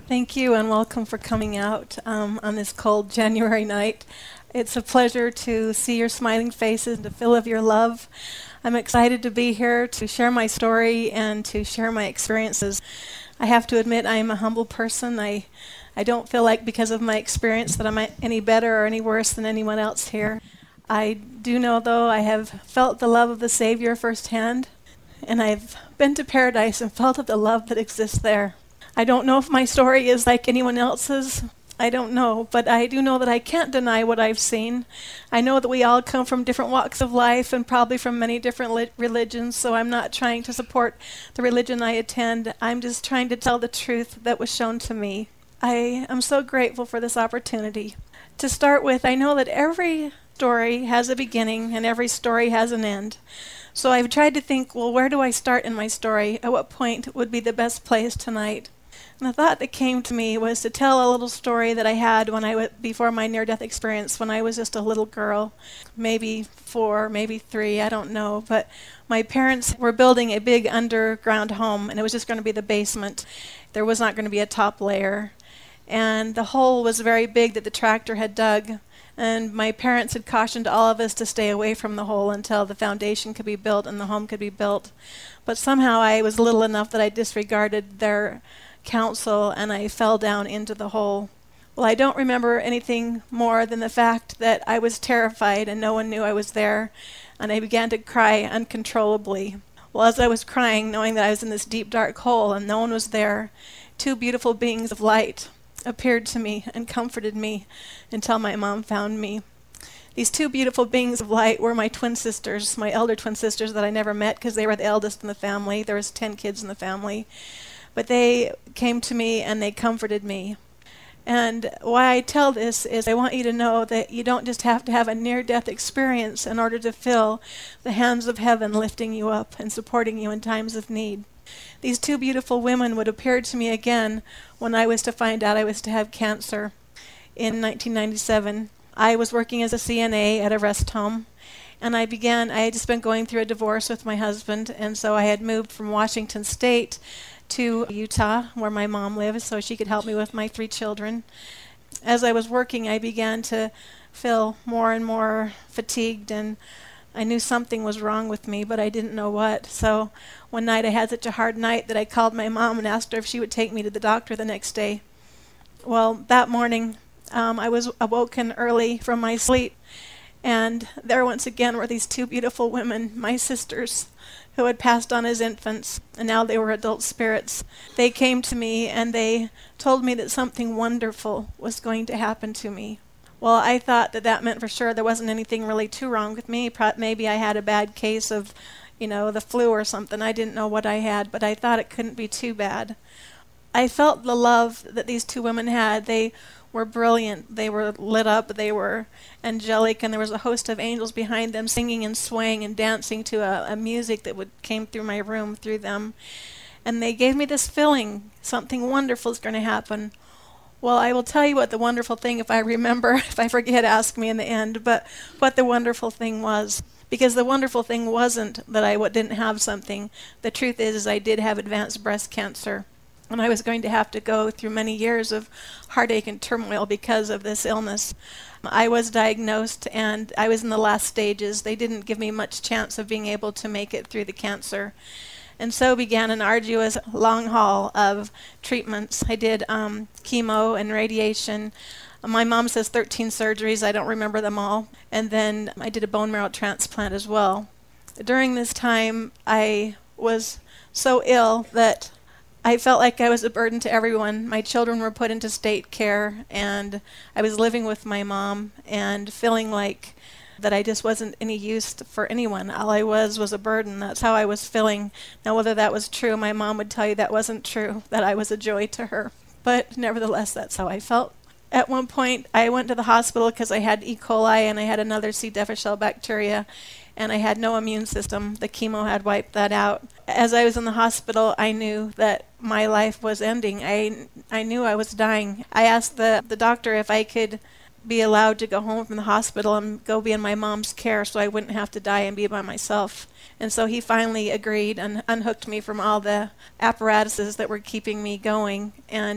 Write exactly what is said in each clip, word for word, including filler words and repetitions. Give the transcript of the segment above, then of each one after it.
Thank you and welcome for coming out um, on this cold January night. It's a pleasure to see your smiling faces and to feel of your love. I'm excited to be here to share my story and to share my experiences. I have to admit I am a humble person. I, I don't feel like because of my experience that I'm any better or any worse than anyone else here. I do know, though, I have felt the love of the Savior firsthand, and I've been to paradise and felt of the love that exists there. I don't know if my story is like anyone else's. I don't know, but I do know that I can't deny what I've seen. I know that we all come from different walks of life and probably from many different li- religions, so I'm not trying to support the religion I attend. I'm just trying to tell the truth that was shown to me. I am so grateful for this opportunity. To start with, I know that every story has a beginning and every story has an end. So I've tried to think, well, where do I start in my story? At what point would be the best place tonight? And the thought that came to me was to tell a little story that I had when I w- before my near-death experience when I was just a little girl, maybe four, maybe three, I don't know. But my parents were building a big underground home, and it was just going to be the basement. There was not going to be a top layer. And the hole was very big that the tractor had dug. And my parents had cautioned all of us to stay away from the hole until the foundation could be built and the home could be built. But somehow I was little enough that I disregarded their counsel and I fell down into the hole. Well, I don't remember anything more than the fact that I was terrified and no one knew I was there, and I began to cry uncontrollably. Well, as I was crying, knowing that I was in this deep, dark hole and no one was there, two beautiful beings of light appeared to me and comforted me until my mom found me. These two beautiful beings of light were my twin sisters, my elder twin sisters that I never met because they were the eldest in the family. There was ten kids in the family. But they came to me and they comforted me. And why I tell this is I want you to know that you don't just have to have a near-death experience in order to feel the hands of heaven lifting you up and supporting you in times of need. These two beautiful women would appear to me again when I was to find out I was to have cancer in nineteen ninety-seven. I was working as a C N A at a rest home, and I began, I had just been going through a divorce with my husband, and so I had moved from Washington State to Utah, where my mom lives, so she could help me with my three children. As I was working, I began to feel more and more fatigued, and I knew something was wrong with me, but I didn't know what. So one night I had such a hard night that I called my mom and asked her if she would take me to the doctor the next day. Well, that morning, um, I was awoken early from my sleep, and there once again were these two beautiful women, my sisters, who had passed on as infants, and now they were adult spirits. They came to me and they told me that something wonderful was going to happen to me. Well, I thought that that meant for sure there wasn't anything really too wrong with me. Pro- maybe I had a bad case of, you know, the flu or something. I didn't know what I had, but I thought it couldn't be too bad. I felt the love that these two women had. They were brilliant. They were lit up. They were angelic, and there was a host of angels behind them singing and swaying and dancing to a, a music that would came through my room through them. And they gave me this feeling, something wonderful is going to happen. Well, I will tell you what the wonderful thing, if I remember, if I forget, ask me in the end, but what the wonderful thing was. Because the wonderful thing wasn't that I w- didn't have something. The truth is, is I did have advanced breast cancer. And I was going to have to go through many years of heartache and turmoil because of this illness. I was diagnosed and I was in the last stages. They didn't give me much chance of being able to make it through the cancer. And so began an arduous long haul of treatments. I did um, chemo and radiation. My mom says thirteen surgeries. I don't remember them all. And then I did a bone marrow transplant as well. During this time, I was so ill that I felt like I was a burden to everyone. My children were put into state care, and I was living with my mom and feeling like that I just wasn't any use for anyone. All I was was a burden. That's how I was feeling. Now, whether that was true, my mom would tell you that wasn't true, that I was a joy to her. But nevertheless, that's how I felt. At one point, I went to the hospital because I had E. coli and I had another C. difficile bacteria, and I had no immune system. The chemo had wiped that out. As I was in the hospital, I knew that my life was ending. I I knew I was dying. I asked the, the doctor if I could be allowed to go home from the hospital and go be in my mom's care so I wouldn't have to die and be by myself. And so he finally agreed and unhooked me from all the apparatuses that were keeping me going. And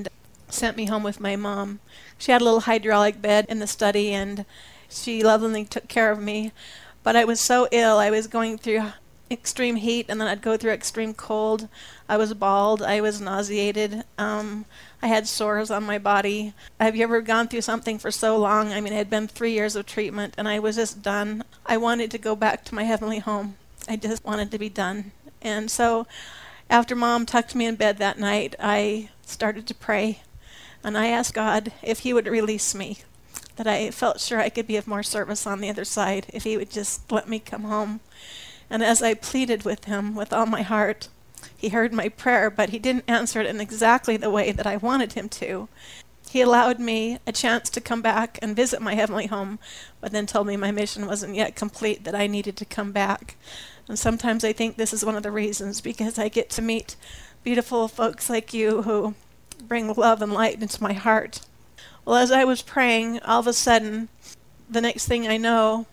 sent me home with my mom. She had a little hydraulic bed in the study, and she lovingly took care of me. But I was so ill. I was going through extreme heat, and then I'd go through extreme cold. I was bald. I was nauseated. Um, I had sores on my body. Have you ever gone through something for so long? I mean, it had been three years of treatment, and I was just done. I wanted to go back to my heavenly home. I just wanted to be done. And so after Mom tucked me in bed that night, I started to pray. And I asked God if he would release me, that I felt sure I could be of more service on the other side, if he would just let me come home. And as I pleaded with him with all my heart, he heard my prayer, but he didn't answer it in exactly the way that I wanted him to. He allowed me a chance to come back and visit my heavenly home, but then told me my mission wasn't yet complete, that I needed to come back. And sometimes I think this is one of the reasons, because I get to meet beautiful folks like you who bring love and light into my heart. Well, as I was praying, all of a sudden, the next thing I know,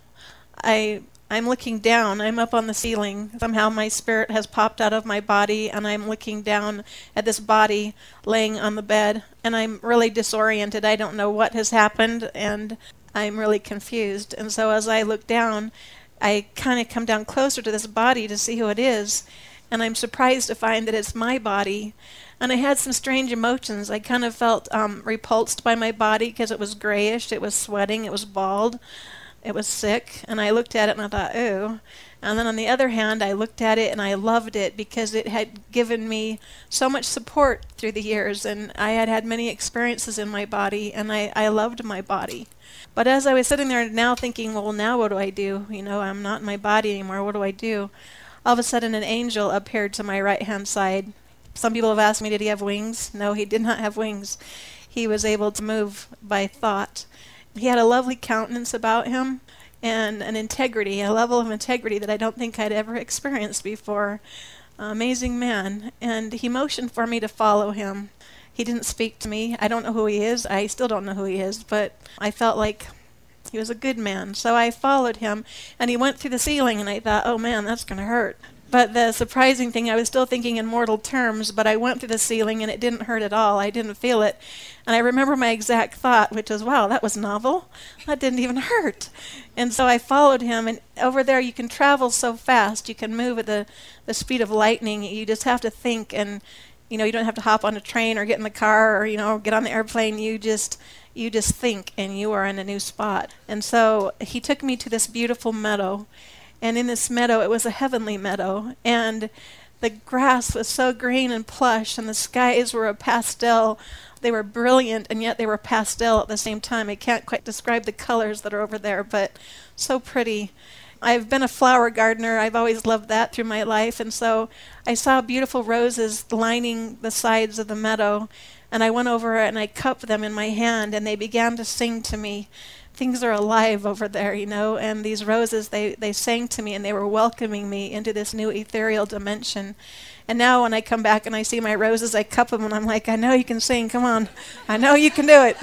I, I'm looking down. I'm up on the ceiling. Somehow my spirit has popped out of my body, and I'm looking down at this body laying on the bed, and I'm really disoriented. I don't know what has happened, and I'm really confused. And so as I look down, I kind of come down closer to this body to see who it is, and I'm surprised to find that it's my body. And I had some strange emotions. I kind of felt um, repulsed by my body because it was grayish, it was sweating, it was bald, it was sick. And I looked at it and I thought, ooh. And then on the other hand, I looked at it and I loved it because it had given me so much support through the years. And I had had many experiences in my body, and I, I loved my body. But as I was sitting there now thinking, well, now what do I do? You know, I'm not in my body anymore. What do I do? All of a sudden, an angel appeared to my right-hand side. Some people have asked me, did he have wings? No, he did not have wings. He was able to move by thought. He had a lovely countenance about him and an integrity, a level of integrity that I don't think I'd ever experienced before. Amazing man. And he motioned for me to follow him. He didn't speak to me. I don't know who he is. I still don't know who he is, but I felt like he was a good man. So I followed him, and he went through the ceiling, and I thought, oh man, that's going to hurt. But the surprising thing, I was still thinking in mortal terms, but I went through the ceiling and it didn't hurt at all. I didn't feel it. And I remember my exact thought, which was, wow, that was novel. That didn't even hurt. And so I followed him, and over there you can travel so fast. You can move at the, the speed of lightning. You just have to think, and you know, you don't have to hop on a train or get in the car or, you know, get on the airplane. You just you just think, and you are in a new spot. And so he took me to this beautiful meadow. And in this meadow, it was a heavenly meadow, and the grass was so green and plush, and the skies were a pastel. They were brilliant, and yet they were pastel at the same time. I can't quite describe the colors that are over there, but so pretty. I've been a flower gardener. I've always loved that through my life, and so I saw beautiful roses lining the sides of the meadow, and I went over and I cupped them in my hand, and they began to sing to me. Things are alive over there, you know, and these roses, they, they sang to me, and they were welcoming me into this new ethereal dimension. And now when I come back and I see my roses, I cup them, and I'm like, I know you can sing, come on. I know you can do it.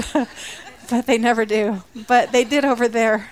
But they never do. But they did over there.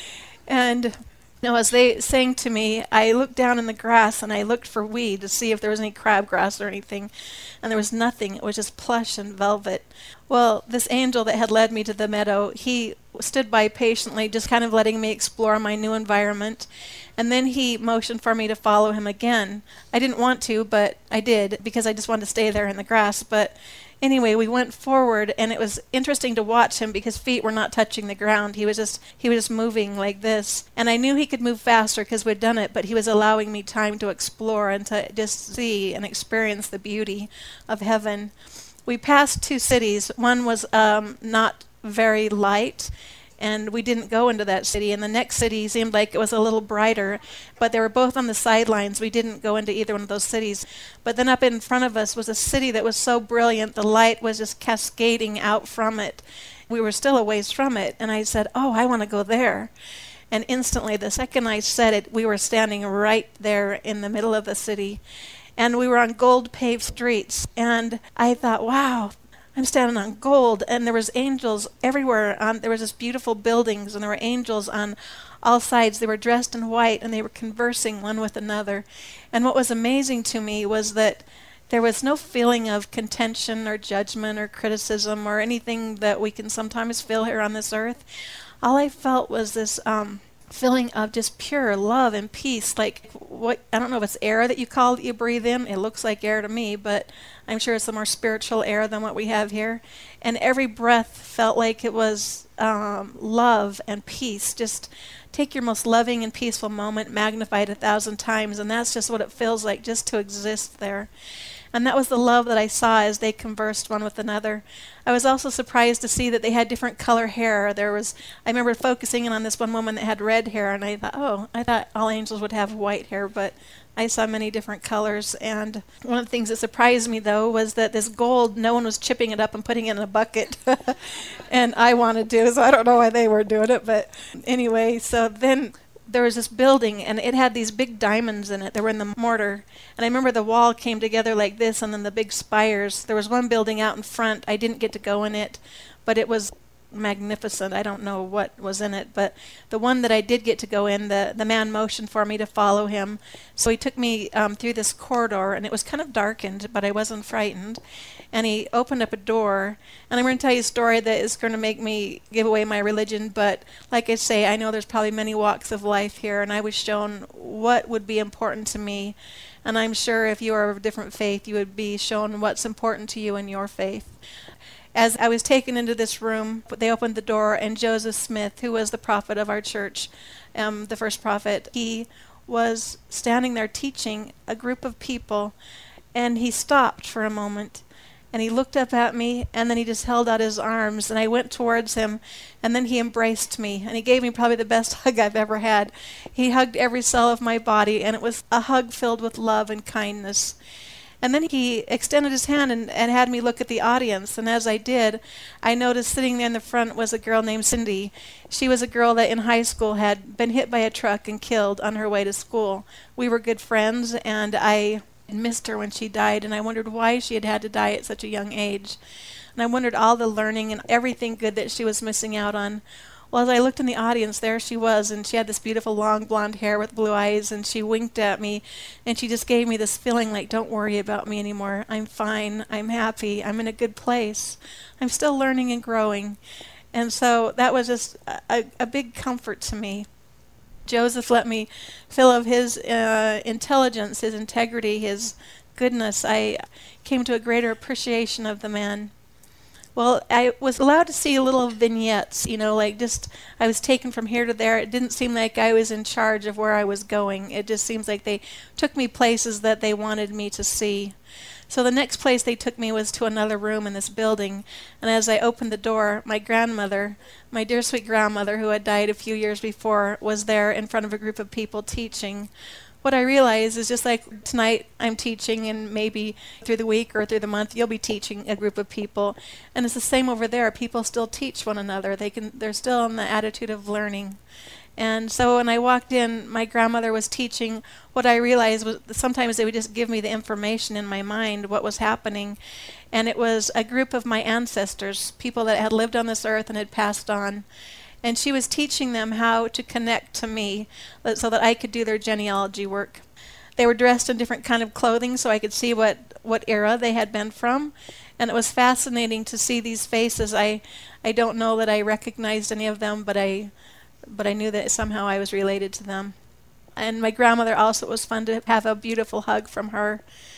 And now as they sang to me, I looked down in the grass, and I looked for weed to see if there was any crabgrass or anything. And there was nothing. It was just plush and velvet. Well, this angel that had led me to the meadow, he stood by patiently, just kind of letting me explore my new environment. And then he motioned for me to follow him again. I didn't want to, but I did, because I just wanted to stay there in the grass. But anyway, we went forward, and it was interesting to watch him because feet were not touching the ground. He was just he was just moving like this. And I knew he could move faster because we'd done it, but he was allowing me time to explore and to just see and experience the beauty of heaven. We passed two cities. One was um, not very light, and we didn't go into that city. And the next city seemed like it was a little brighter, but they were both on the sidelines. We didn't go into either one of those cities. But then up in front of us was a city that was so brilliant, the light was just cascading out from it. We were still a ways from it, and I said, oh, I want to go there. And instantly, the second I said it, we were standing right there in the middle of the city. And we were on gold-paved streets, and I thought, wow, I'm standing on gold, and there was angels everywhere. Um, there was this beautiful buildings, and there were angels on all sides. They were dressed in white, and they were conversing one with another. And what was amazing to me was that There was no feeling of contention or judgment or criticism or anything that we can sometimes feel here on this earth. All I felt was this um, feeling of just pure love and peace. Like what, I don't know if it's air that you call that you breathe in. It looks like air to me, but I'm sure it's a more spiritual air than what we have here. And every breath felt like it was um, love and peace. Just take your most loving and peaceful moment, magnify it a thousand times, and that's just what it feels like just to exist there. And that was the love that I saw as they conversed one with another. I was also surprised to see that they had different color hair. There was, I remember focusing in on this one woman that had red hair, and I thought, oh, I thought all angels would have white hair, but I saw many different colors. And one of the things that surprised me, though, was that this gold, no one was chipping it up and putting it in a bucket. And I wanted to, so I don't know why they were doing it. But anyway, so then there was this building, and it had these big diamonds in it. They were in the mortar. And I remember the wall came together like this, and then the big spires. There was one building out in front. I didn't get to go in it, but it was magnificent. I don't know what was in it, but the one that I did get to go in, the, the man motioned for me to follow him. So he took me um, through this corridor, and it was kind of darkened, but I wasn't frightened. And he opened up a door, and I'm going to tell you a story that is going to make me give away my religion, but like I say, I know there's probably many walks of life here, and I was shown what would be important to me. And I'm sure if you are of a different faith, you would be shown what's important to you in your faith. As I was taken into this room, they opened the door, and Joseph Smith, who was the prophet of our church, um, the first prophet, he was standing there teaching a group of people, and he stopped for a moment, and he looked up at me, and then he just held out his arms, and I went towards him, and then he embraced me, and he gave me probably the best hug I've ever had. He hugged every cell of my body, and it was a hug filled with love and kindness. And then he extended his hand and, and had me look at the audience. And as I did, I noticed sitting there in the front was a girl named Cindy. She was a girl that in high school had been hit by a truck and killed on her way to school. We were good friends, and I missed her when she died, and I wondered why she had had to die at such a young age. And I wondered all the learning and everything good that she was missing out on. Well, as I looked in the audience, there she was, and she had this beautiful long blonde hair with blue eyes, and she winked at me, and she just gave me this feeling like, don't worry about me anymore. I'm fine. I'm happy. I'm in a good place. I'm still learning and growing. And so that was just a, a big comfort to me. Joseph let me feel of his uh, intelligence, his integrity, his goodness. I came to a greater appreciation of the man. Well, I was allowed to see little vignettes, you know, like just, I was taken from here to there. It didn't seem like I was in charge of where I was going. It just seems like they took me places that they wanted me to see. So the next place they took me was to another room in this building. And as I opened the door, my grandmother, my dear sweet grandmother, who had died a few years before, was there in front of a group of people teaching. What I realize is just like tonight I'm teaching, and maybe through the week or through the month you'll be teaching a group of people. And it's the same over there. People still teach one another. They can, they're still in the attitude of learning. And so when I walked in, my grandmother was teaching. What I realized was sometimes they would just give me the information in my mind, what was happening. And it was a group of my ancestors, people that had lived on this earth and had passed on. And she was teaching them how to connect to me so that I could do their genealogy work. They were dressed in different kind of clothing so I could see what, what era they had been from. And it was fascinating to see these faces. I I don't know that I recognized any of them, but I but I knew that somehow I was related to them. And my grandmother also, it was fun to have a beautiful hug from her.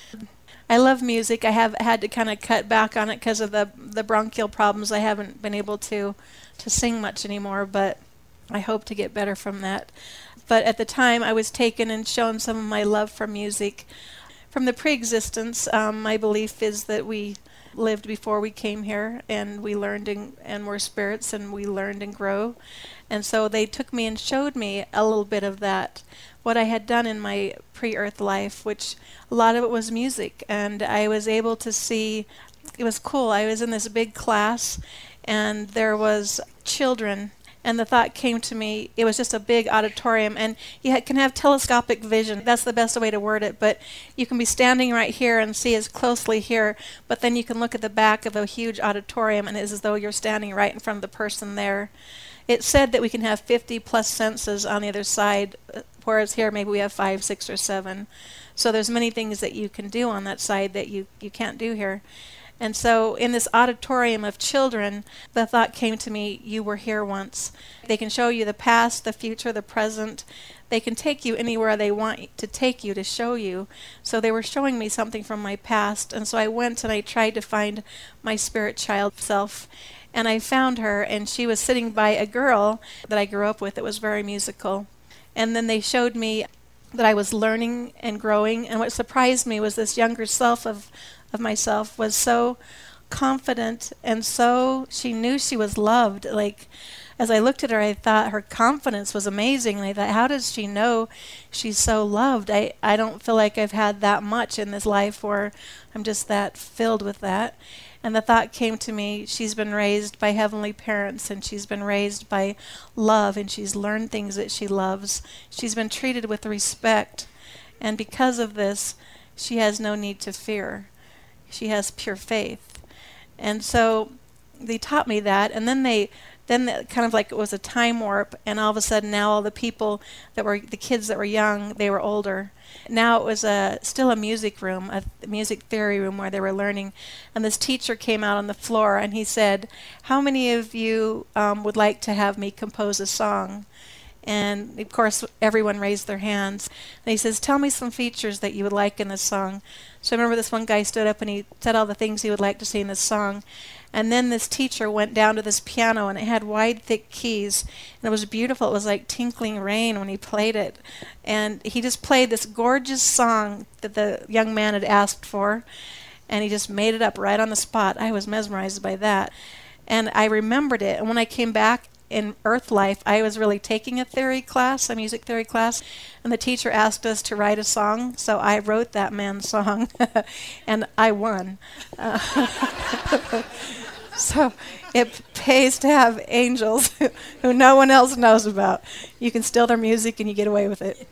I love music. I have had to kind of cut back on it because of the the bronchial problems. I haven't been able to to sing much anymore, but I hope to get better from that. But at the time, I was taken and shown some of my love for music. From the pre-existence, um, my belief is that we lived before we came here, and we learned and, and were spirits, and we learned and grow. And so they took me and showed me a little bit of that, what I had done in my pre-earth life, which a lot of it was music. And I was able to see, it was cool. I was in this big class, and there was children, and the thought came to me, it was just a big auditorium, and you ha- can have telescopic vision. That's the best way to word it, but you can be standing right here and see as closely here, but then you can look at the back of a huge auditorium, and it's as though you're standing right in front of the person there. It said that we can have fifty plus senses on the other side, whereas here maybe we have five, six, or seven. So there's many things that you can do on that side that you, you can't do here. And so in this auditorium of children, the thought came to me, you were here once. They can show you the past, the future, the present. They can take you anywhere they want to take you to show you. So they were showing me something from my past. And so I went and I tried to find my spirit child self. And I found her, and she was sitting by a girl that I grew up with that was very musical. And then they showed me that I was learning and growing. And what surprised me was this younger self of of myself was so confident, and so she knew she was loved. Like, as I looked at her, I thought her confidence was amazing. And I thought, how does she know she's so loved? I, I don't feel like I've had that much in this life where I'm just that filled with that. And the thought came to me, she's been raised by heavenly parents, and she's been raised by love, and she's learned things that she loves. She's been treated with respect. And because of this, she has no need to fear. She has pure faith. And so they taught me that, and then they then the, kind of like it was a time warp, and all of a sudden now all the people that were the kids that were young, they were older. Now it was a still a music room, a music theory room where they were learning, and this teacher came out on the floor and he said, how many of you um, would like to have me compose a song? And of course everyone raised their hands. And he says, tell me some features that you would like in this song. So I remember this one guy stood up and he said all the things he would like to see in this song. And then this teacher went down to this piano, and it had wide, thick keys. And it was beautiful. It was like tinkling rain when he played it. And he just played this gorgeous song that the young man had asked for. And he just made it up right on the spot. I was mesmerized by that. And I remembered it. And when I came back in Earth Life, I was really taking a theory class, a music theory class, and the teacher asked us to write a song, so I wrote that man's song, and I won. Uh, so it pays to have angels who no one else knows about. You can steal their music and you get away with it.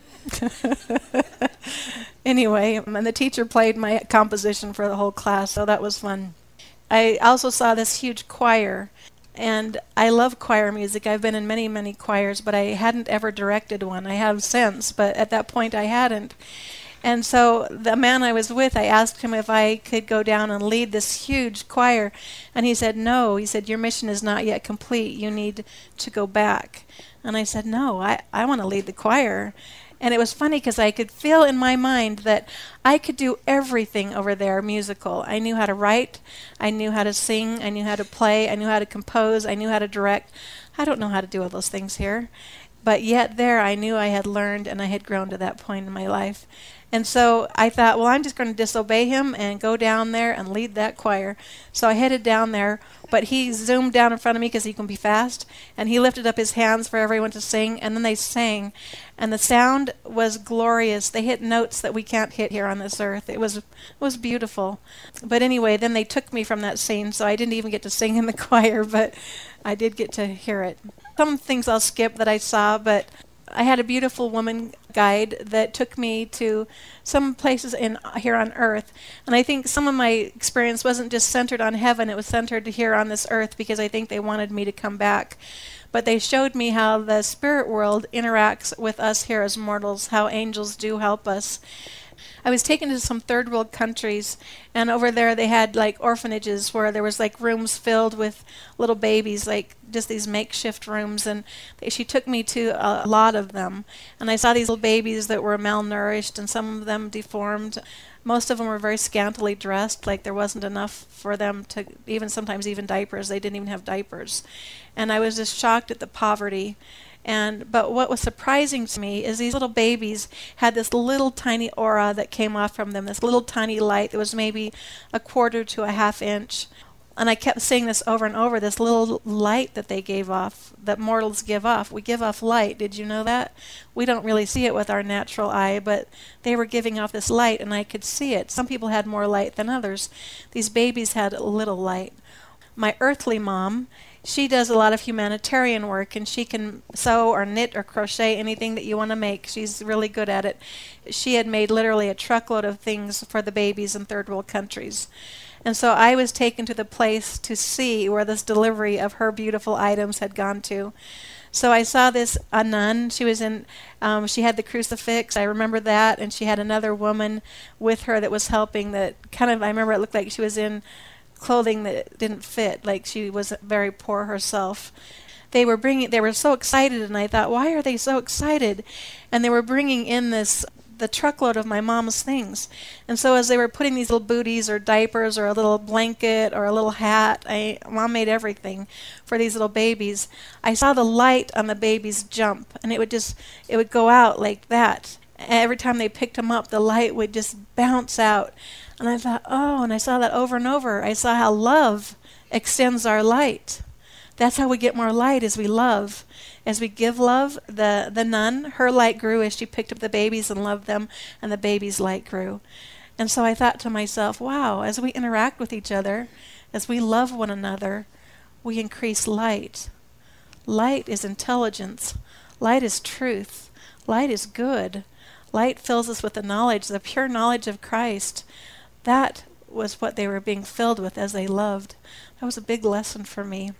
Anyway, and the teacher played my composition for the whole class, so that was fun. I also saw this huge choir. And I love choir music. I've been in many, many choirs, but I hadn't ever directed one. I have since, but at that point I hadn't. And so the man I was with, I asked him if I could go down and lead this huge choir. And he said, no. He said, your mission is not yet complete. You need to go back. And I said, no, I, I want to lead the choir. And it was funny because I could feel in my mind that I could do everything over there musical. I knew how to write. I knew how to sing. I knew how to play. I knew how to compose. I knew how to direct. I don't know how to do all those things here. But yet there I knew I had learned and I had grown to that point in my life. And so I thought, well, I'm just going to disobey him and go down there and lead that choir. So I headed down there, but he zoomed down in front of me because he can be fast, and he lifted up his hands for everyone to sing, and then they sang. And the sound was glorious. They hit notes that we can't hit here on this earth. It was, it was beautiful. But anyway, then they took me from that scene, so I didn't even get to sing in the choir, but I did get to hear it. Some things I'll skip that I saw, but I had a beautiful woman guide that took me to some places in here on earth. And I think some of my experience wasn't just centered on heaven, it was centered here on this earth because I think they wanted me to come back. But they showed me how the spirit world interacts with us here as mortals, how angels do help us. I was taken to some third world countries, and over there they had like orphanages where there was like rooms filled with little babies, like just these makeshift rooms, and they, she took me to a lot of them, and I saw these little babies that were malnourished and some of them deformed. Most of them were very scantily dressed, like there wasn't enough for them to even sometimes even diapers. They didn't even have diapers. And I was just shocked at the poverty. And but what was surprising to me is these little babies had this little tiny aura that came off from them, this little tiny light that was maybe a quarter to a half inch. And I kept saying this over and over, this little light that they gave off, that mortals give off. We give off light. Did you know that? We don't really see it with our natural eye, but they were giving off this light, and I could see it. Some people had more light than others. These babies had little light. My earthly mom, she does a lot of humanitarian work, and she can sew or knit or crochet anything that you want to make. She's really good at it. She had made literally a truckload of things for the babies in third world countries. And so I was taken to the place to see where this delivery of her beautiful items had gone to. So I saw this a nun. She was in. Um, she had the crucifix. I remember that, and she had another woman with her that was helping. That kind of I remember it looked like she was in clothing that didn't fit. Like she was very poor herself. They were bringing. They were so excited, and I thought, why are they so excited? And they were bringing in this the truckload of my mom's things. And so as they were putting these little booties or diapers or a little blanket or a little hat, I mom made everything for these little babies. I saw the light on the babies jump, and it would just it would go out like that. Every time they picked them up, the light would just bounce out. And I thought, oh, and I saw that over and over. I saw how love extends our light. That's how we get more light, as we love. As we give love, the, the nun, her light grew as she picked up the babies and loved them, and the baby's light grew. And so I thought to myself, wow, as we interact with each other, as we love one another, we increase light. Light is intelligence. Light is truth. Light is good. Light fills us with the knowledge, the pure knowledge of Christ. That was what they were being filled with as they loved. That was a big lesson for me.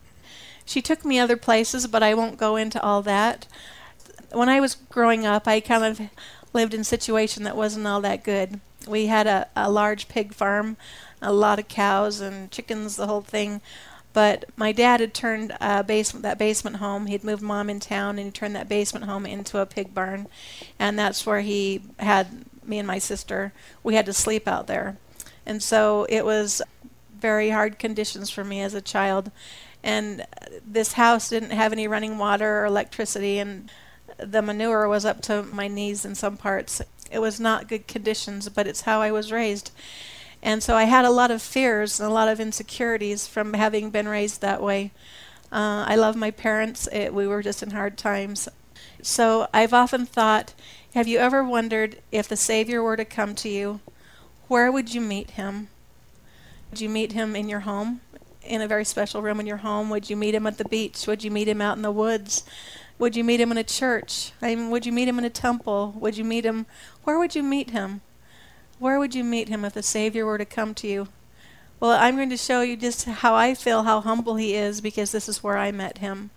She took me other places, but I won't go into all that. When I was growing up, I kind of lived in a situation that wasn't all that good. We had a, a large pig farm, a lot of cows and chickens, the whole thing. But my dad had turned uh, basement, that basement home. He'd moved Mom in town, and he turned that basement home into a pig barn. And that's where he had me and my sister. We had to sleep out there. And so it was very hard conditions for me as a child. And this house didn't have any running water or electricity, and the manure was up to my knees in some parts. It was not good conditions, but it's how I was raised. And so I had a lot of fears and a lot of insecurities from having been raised that way. Uh, I love my parents. It, we were just in hard times. So I've often thought, have you ever wondered if the Savior were to come to you, where would you meet him? Would you meet him in your home? In a very special room in your home? Would you meet him at the beach? Would you meet him out in the woods? Would you meet him in a church? I mean, would you meet him in a temple? Would you meet him? Where would you meet him? Where would you meet him if the Savior were to come to you? Well, I'm going to show you just how I feel, how humble he is, because this is where I met him.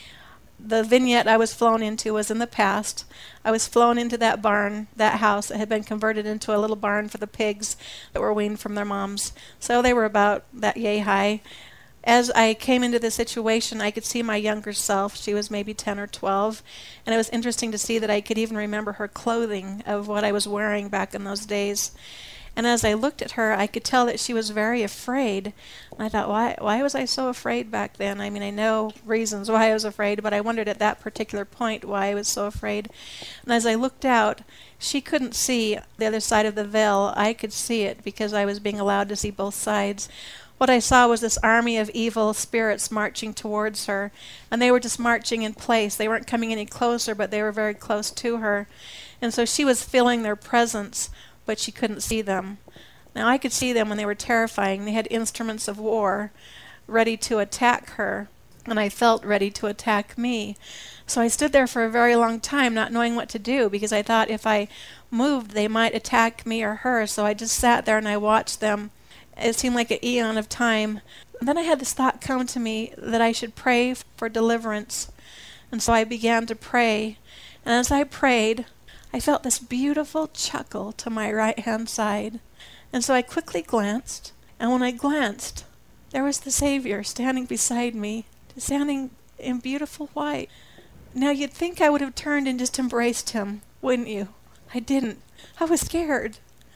The vignette I was flown into was in the past. I was flown into that barn, that house that had been converted into a little barn for the pigs that were weaned from their moms. So they were about that yay high. As I came into the situation, I could see my younger self. She was maybe ten or twelve. And it was interesting to see that I could even remember her clothing of what I was wearing back in those days. And as I looked at her, I could tell that she was very afraid. And I thought, why why was I so afraid back then? I mean, I know reasons why I was afraid, but I wondered at that particular point why I was so afraid. And as I looked out, she couldn't see the other side of the veil. I could see it because I was being allowed to see both sides. What I saw was this army of evil spirits marching towards her, and they were just marching in place. They weren't coming any closer, but they were very close to her. And so she was feeling their presence, but she couldn't see them. Now I could see them when they were terrifying. They had instruments of war ready to attack her, and I felt ready to attack me. So I stood there for a very long time not knowing what to do, because I thought if I moved they might attack me or her. So I just sat there and I watched them. It seemed like an eon of time. And then I had this thought come to me that I should pray for deliverance. And so I began to pray. And as I prayed, I felt this beautiful chuckle to my right-hand side. And so I quickly glanced, and when I glanced, there was the Savior standing beside me, standing in beautiful white. Now you'd think I would have turned and just embraced him, wouldn't you? I didn't. I was scared.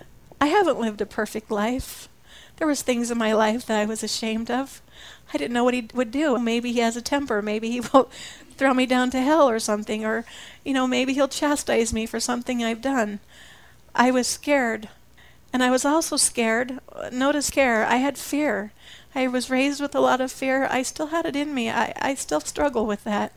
I haven't lived a perfect life. There was things in my life that I was ashamed of. I didn't know what he would do. Maybe he has a temper. Maybe he will throw me down to hell or something. Or, you know, maybe he'll chastise me for something I've done. I was scared. And I was also scared. Notice scare. I had fear. I was raised with a lot of fear. I still had it in me. I, I still struggle with that.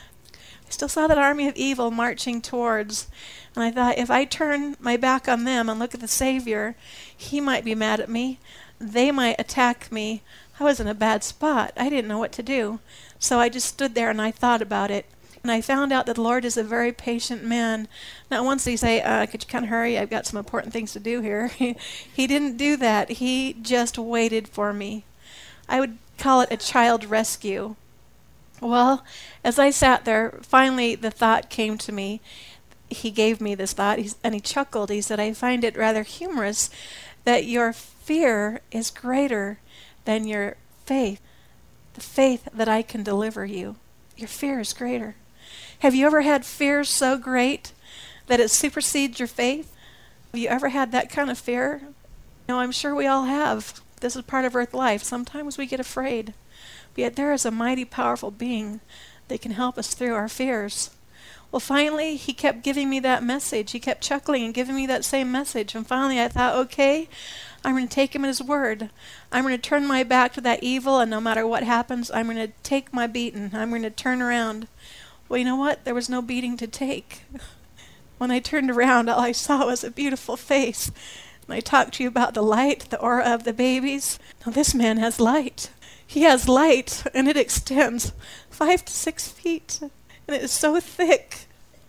I still saw that army of evil marching towards. And I thought, if I turn my back on them and look at the Savior, he might be mad at me. They might attack me. I was in a bad spot. I didn't know what to do. So I just stood there and I thought about it. And I found out that the Lord is a very patient man. Not once did he say, uh, could you kind of hurry? I've got some important things to do here. He didn't do that. He just waited for me. I would call it a child rescue. Well, as I sat there, finally the thought came to me. He gave me this thought, he's, and he chuckled. He said, I find it rather humorous that your fear is greater than your faith, the faith that I can deliver you. Your fear is greater. Have you ever had fear so great that it supersedes your faith? Have you ever had that kind of fear? No, I'm sure we all have. This is part of earth life. Sometimes we get afraid. But yet there is a mighty powerful being that can help us through our fears. Well, finally, he kept giving me that message. He kept chuckling and giving me that same message. And finally I thought, okay, I'm going to take him at his word. I'm going to turn my back to that evil, and no matter what happens, I'm going to take my beating. I'm going to turn around. Well, you know what? There was no beating to take. When I turned around, all I saw was a beautiful face. And I talked to you about the light, the aura of the babies. Now this man has light. He has light, and it extends five to six feet. And it is so thick,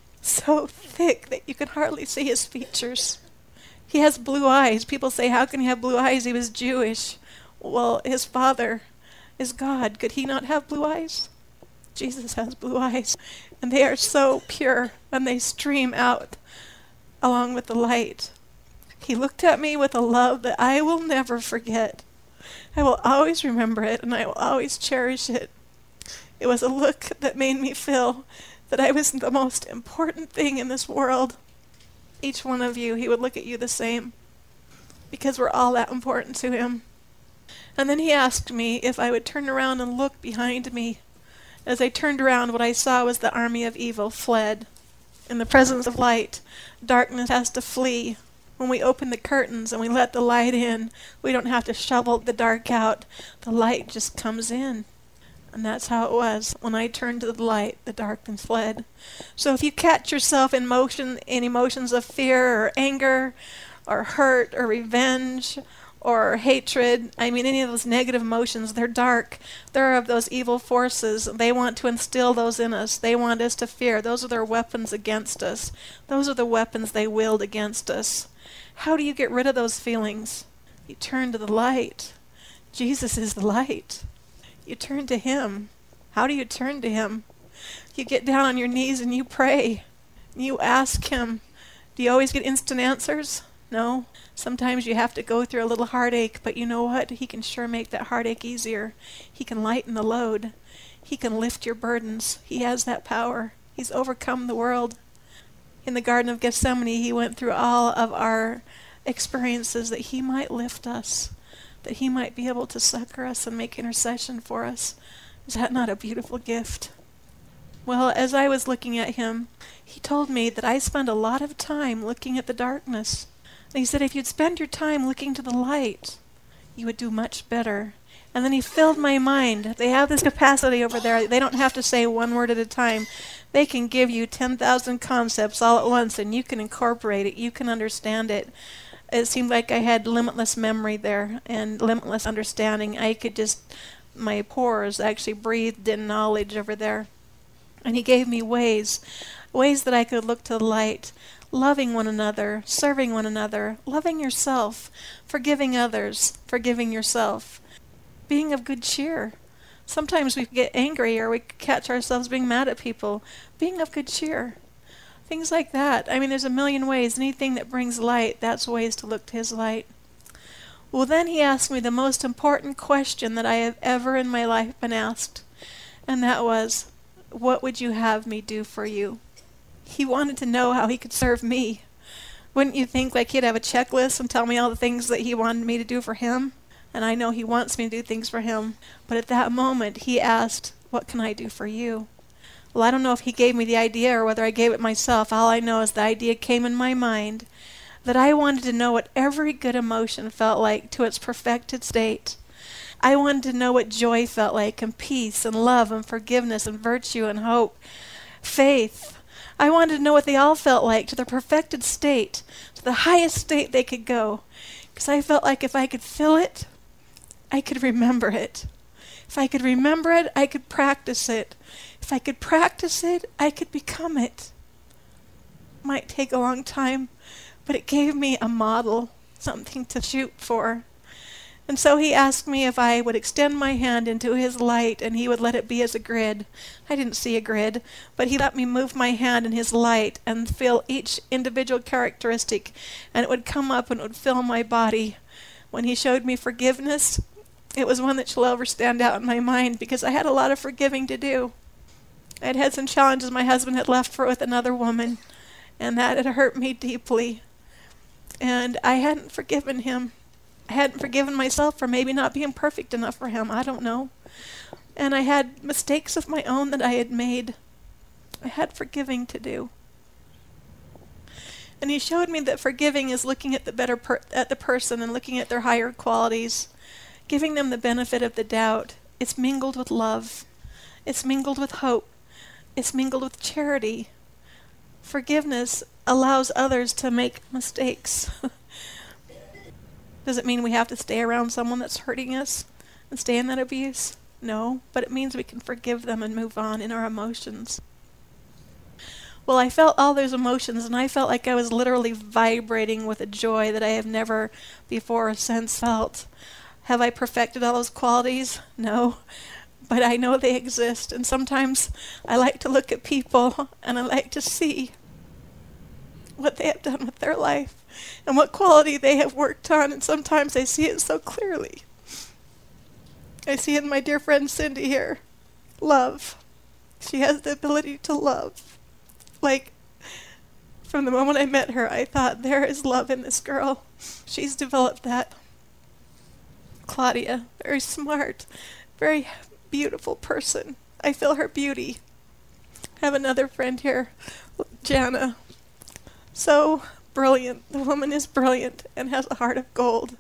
so thick that you can hardly see his features. He has blue eyes. People say, how can he have blue eyes? He was Jewish. Well, his father is God. Could he not have blue eyes? Jesus has blue eyes. And they are so pure, and they stream out along with the light. He looked at me with a love that I will never forget. I will always remember it, and I will always cherish it. It was a look that made me feel that I was the most important thing in this world. Each one of you, he would look at you the same, because we're all that important to him. And then he asked me if I would turn around and look behind me. As I turned around, what I saw was the army of evil fled. In the presence of light, darkness has to flee. When we open the curtains and we let the light in, we don't have to shovel the dark out. The light just comes in. And that's how it was. When I turned to the light, the darkness fled. So if you catch yourself in motion, in emotions of fear or anger or hurt or revenge or hatred, I mean any of those negative emotions, they're dark. They're of those evil forces. They want to instill those in us. They want us to fear. Those are their weapons against us. Those are the weapons they wield against us. How do you get rid of those feelings? You turn to the light. Jesus is the light. You turn to him. How do you turn to him? You get down on your knees and you pray. You ask him. Do you always get instant answers? No. Sometimes you have to go through a little heartache, but you know what? He can sure make that heartache easier. He can lighten the load. He can lift your burdens. He has that power. He's overcome the world. In the Garden of Gethsemane, he went through all of our experiences that he might lift us, that he might be able to succor us and make intercession for us. Is that not a beautiful gift? Well, as I was looking at him, he told me that I spend a lot of time looking at the darkness. And he said, if you'd spend your time looking to the light, you would do much better. And then he filled my mind. They have this capacity over there. They don't have to say one word at a time. They can give you ten thousand concepts all at once, and you can incorporate it. You can understand it. It seemed like I had limitless memory there and limitless understanding. I could just, my pores actually breathed in knowledge over there. And he gave me ways, ways that I could look to the light, loving one another, serving one another, loving yourself, forgiving others, forgiving yourself, being of good cheer. Sometimes we get angry or we catch ourselves being mad at people. Being of good cheer. Things like that. I mean, there's a million ways. Anything that brings light, that's ways to look to his light. Well, then he asked me the most important question that I have ever in my life been asked. And that was, what would you have me do for you? He wanted to know how he could serve me. Wouldn't you think like he'd have a checklist and tell me all the things that he wanted me to do for him? And I know he wants me to do things for him. But at that moment, he asked, what can I do for you? Well, I don't know if he gave me the idea or whether I gave it myself. All I know is the idea came in my mind that I wanted to know what every good emotion felt like to its perfected state. I wanted to know what joy felt like, and peace, and love, and forgiveness, and virtue, and hope, faith. I wanted to know what they all felt like to their perfected state, to the highest state they could go. Because I felt like if I could feel it, I could remember it. If I could remember it, I could practice it. If I could practice it, I could become it. Might take a long time, but it gave me a model, something to shoot for. And so he asked me if I would extend my hand into his light and he would let it be as a grid. I didn't see a grid, but he let me move my hand in his light and feel each individual characteristic, and it would come up and it would fill my body. When he showed me forgiveness, it was one that shall ever stand out in my mind because I had a lot of forgiving to do. I had had some challenges my husband had left for with another woman, and that had hurt me deeply. And I hadn't forgiven him. I hadn't forgiven myself for maybe not being perfect enough for him. I don't know. And I had mistakes of my own that I had made. I had forgiving to do. And he showed me that forgiving is looking at the better per- at the person and looking at their higher qualities, giving them the benefit of the doubt. It's mingled with love. It's mingled with hope. It's mingled with charity. Forgiveness allows others to make mistakes. Does it mean we have to stay around someone that's hurting us and stay in that abuse? No, but it means we can forgive them and move on in our emotions. Well, I felt all those emotions, and I felt like I was literally vibrating with a joy that I have never before or since felt. Have I perfected all those qualities? No, but I know they exist, and sometimes I like to look at people, and I like to see what they have done with their life and what quality they have worked on, and sometimes I see it so clearly. I see it in my dear friend Cindy here. Love. She has the ability to love. Like, from the moment I met her, I thought, there is love in this girl. She's developed that. Claudia, very smart, very beautiful person. I feel her beauty. I have another friend here, Jana. So brilliant. The woman is brilliant and has a heart of gold.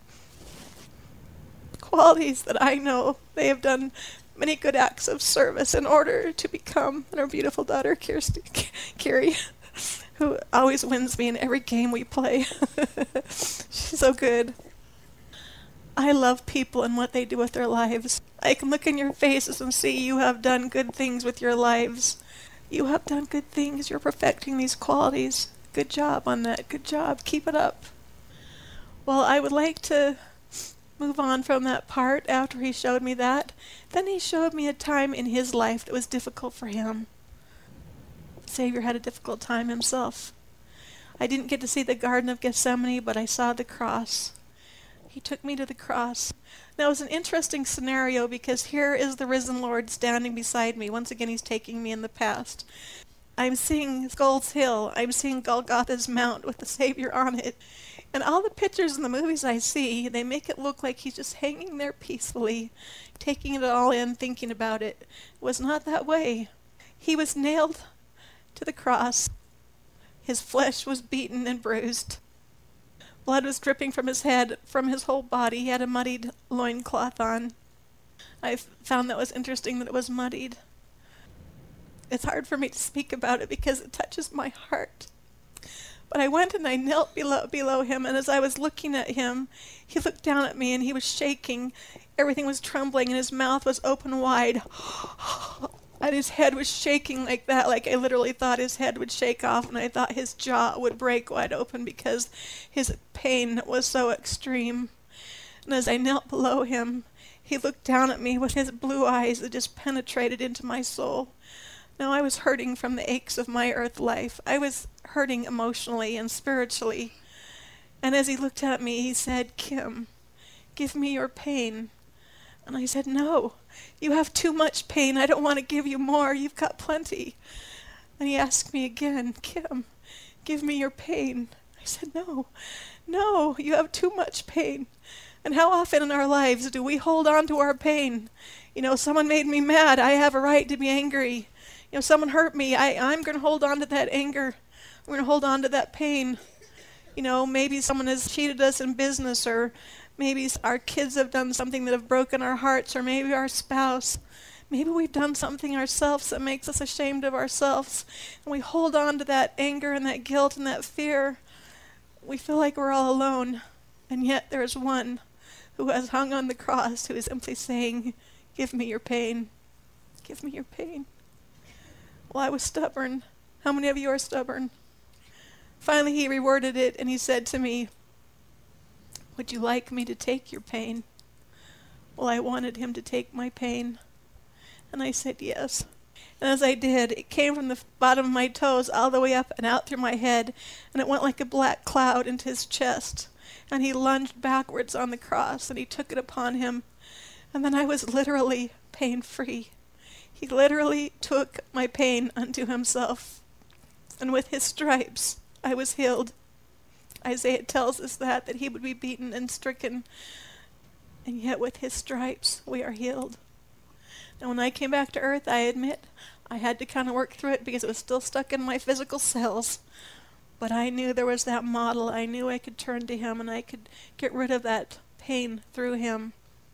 Qualities that I know they have done many good acts of service in order to become. And our beautiful daughter, Kirsty, Kiri, who always wins me in every game we play. She's so good. I love people and what they do with their lives. I can look in your faces and see you have done good things with your lives. You have done good things. You're perfecting these qualities. Good job on that. Good job. Keep it up. Well, I would like to move on from that part after he showed me that. Then he showed me a time in his life that was difficult for him. The Savior had a difficult time himself. I didn't get to see the Garden of Gethsemane, but I saw the cross. He took me to the cross. Now, it was an interesting scenario because here is the risen Lord standing beside me. Once again, he's taking me in the past. I'm seeing Skull's Hill. I'm seeing Golgotha's Mount with the Savior on it. And all the pictures in the movies I see, they make it look like he's just hanging there peacefully, taking it all in, thinking about it. It was not that way. He was nailed to the cross. His flesh was beaten and bruised. Blood was dripping from his head, from his whole body. He had a muddied loincloth on. I found that was interesting that it was muddied. It's hard for me to speak about it because it touches my heart. But I went and I knelt below, below him, and as I was looking at him, he looked down at me and he was shaking. Everything was trembling and his mouth was open wide. And his head was shaking like that, like I literally thought his head would shake off, and I thought his jaw would break wide open because his pain was so extreme. And as I knelt below him, he looked down at me with his blue eyes that just penetrated into my soul. Now, I was hurting from the aches of my earth life. I was hurting emotionally and spiritually. And as he looked at me, he said, "Kim, give me your pain." And I said, "No, you have too much pain. I don't want to give you more. You've got plenty." And he asked me again, "Kim, give me your pain." I said, "No, no, you have too much pain." And how often in our lives do we hold on to our pain? You know, someone made me mad. I have a right to be angry. You know, someone hurt me. I, I'm going to hold on to that anger. I'm going to hold on to that pain. You know, maybe someone has cheated us in business, or maybe our kids have done something that have broken our hearts, or maybe our spouse. Maybe we've done something ourselves that makes us ashamed of ourselves. And we hold on to that anger and that guilt and that fear. We feel like we're all alone. And yet there is one who has hung on the cross who is simply saying, "Give me your pain. Give me your pain." Well, I was stubborn. How many of you are stubborn? Finally, he reworded it, and he said to me, would you like me to take your pain? Well, I wanted him to take my pain. And I said yes. And as I did, it came from the bottom of my toes all the way up and out through my head, and it went like a black cloud into his chest. And he lunged backwards on the cross, and he took it upon him. And then I was literally pain-free. He literally took my pain unto himself. And with his stripes, I was healed. Isaiah tells us that, that he would be beaten and stricken. And yet with his stripes, we are healed. And when I came back to earth, I admit, I had to kind of work through it because it was still stuck in my physical cells. But I knew there was that model. I knew I could turn to him and I could get rid of that pain through him.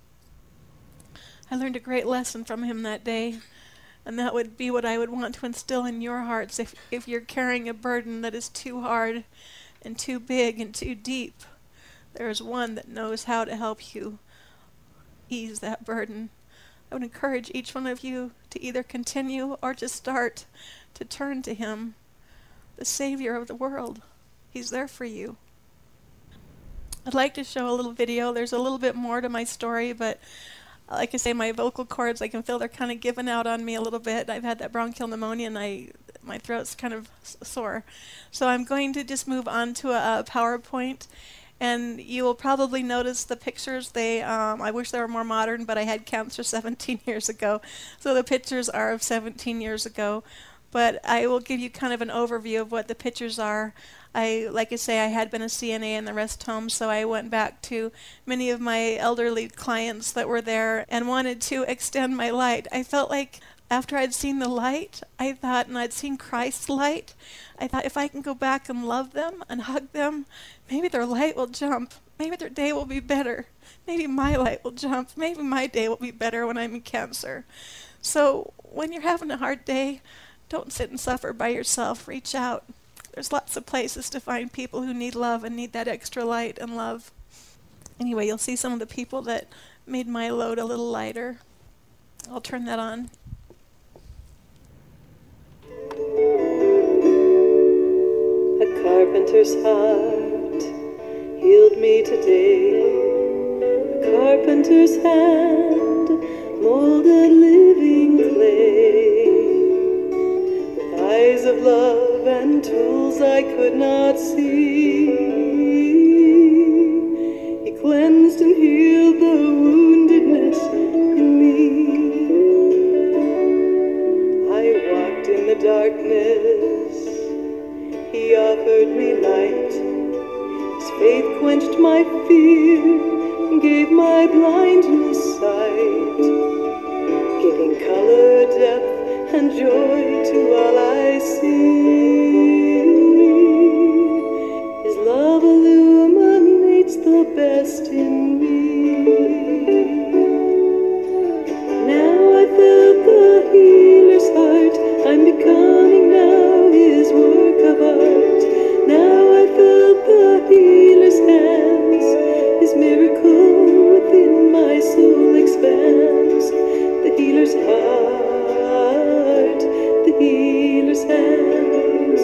I learned a great lesson from him that day. And that would be what I would want to instill in your hearts if, if you're carrying a burden that is too hard and too big and too deep. There is one that knows how to help you ease that burden. I would encourage each one of you to either continue or to start to turn to him, the Savior of the world. He's there for you. I'd like to show a little video. There's a little bit more to my story, but like I say, my vocal cords, I can feel they're kind of giving out on me a little bit. I've had that bronchial pneumonia and I, my throat's kind of s- sore. So I'm going to just move on to a, a PowerPoint. And you will probably notice the pictures. They, um, I wish they were more modern, but I had cancer seventeen years ago. So the pictures are of seventeen years ago. But I will give you kind of an overview of what the pictures are. I, like I say, I had been a C N A in the rest home, so I went back to many of my elderly clients that were there and wanted to extend my light. I felt like after I'd seen the light, I thought, and I'd seen Christ's light, I thought if I can go back and love them and hug them, maybe their light will jump. Maybe their day will be better. Maybe my light will jump. Maybe my day will be better when I'm in cancer. So when you're having a hard day, don't sit and suffer by yourself. Reach out. There's lots of places to find people who need love and need that extra light and love. Anyway, you'll see some of the people that made my load a little lighter. I'll turn that on. A carpenter's heart healed me today. A carpenter's hand molded living clay. With eyes of love and tools I could not see, he cleansed and healed the woundedness in me. I walked in the darkness, he offered me light. His faith quenched my fear and gave my blindness sight, giving color, depth, and joy to all I see. His love illuminates the best in me. Now I felt the healer's heart. I'm becoming now his work of art. Now I felt the healer's hands. His miracle within my soul expands. The healer's heart, the healer's hands.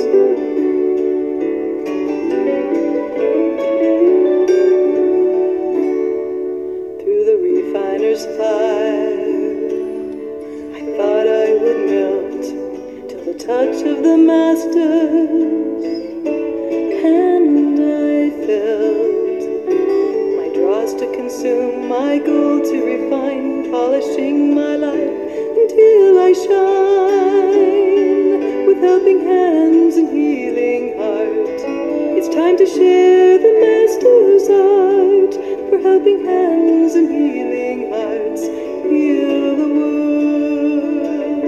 Through the refiner's fire, I thought I would melt, till the touch of the master's hand I felt. My dross to consume, my gold to refine, polishing my life until I shine, with helping hands and healing heart. It's time to share the master's art, for helping hands and healing hearts heal the world.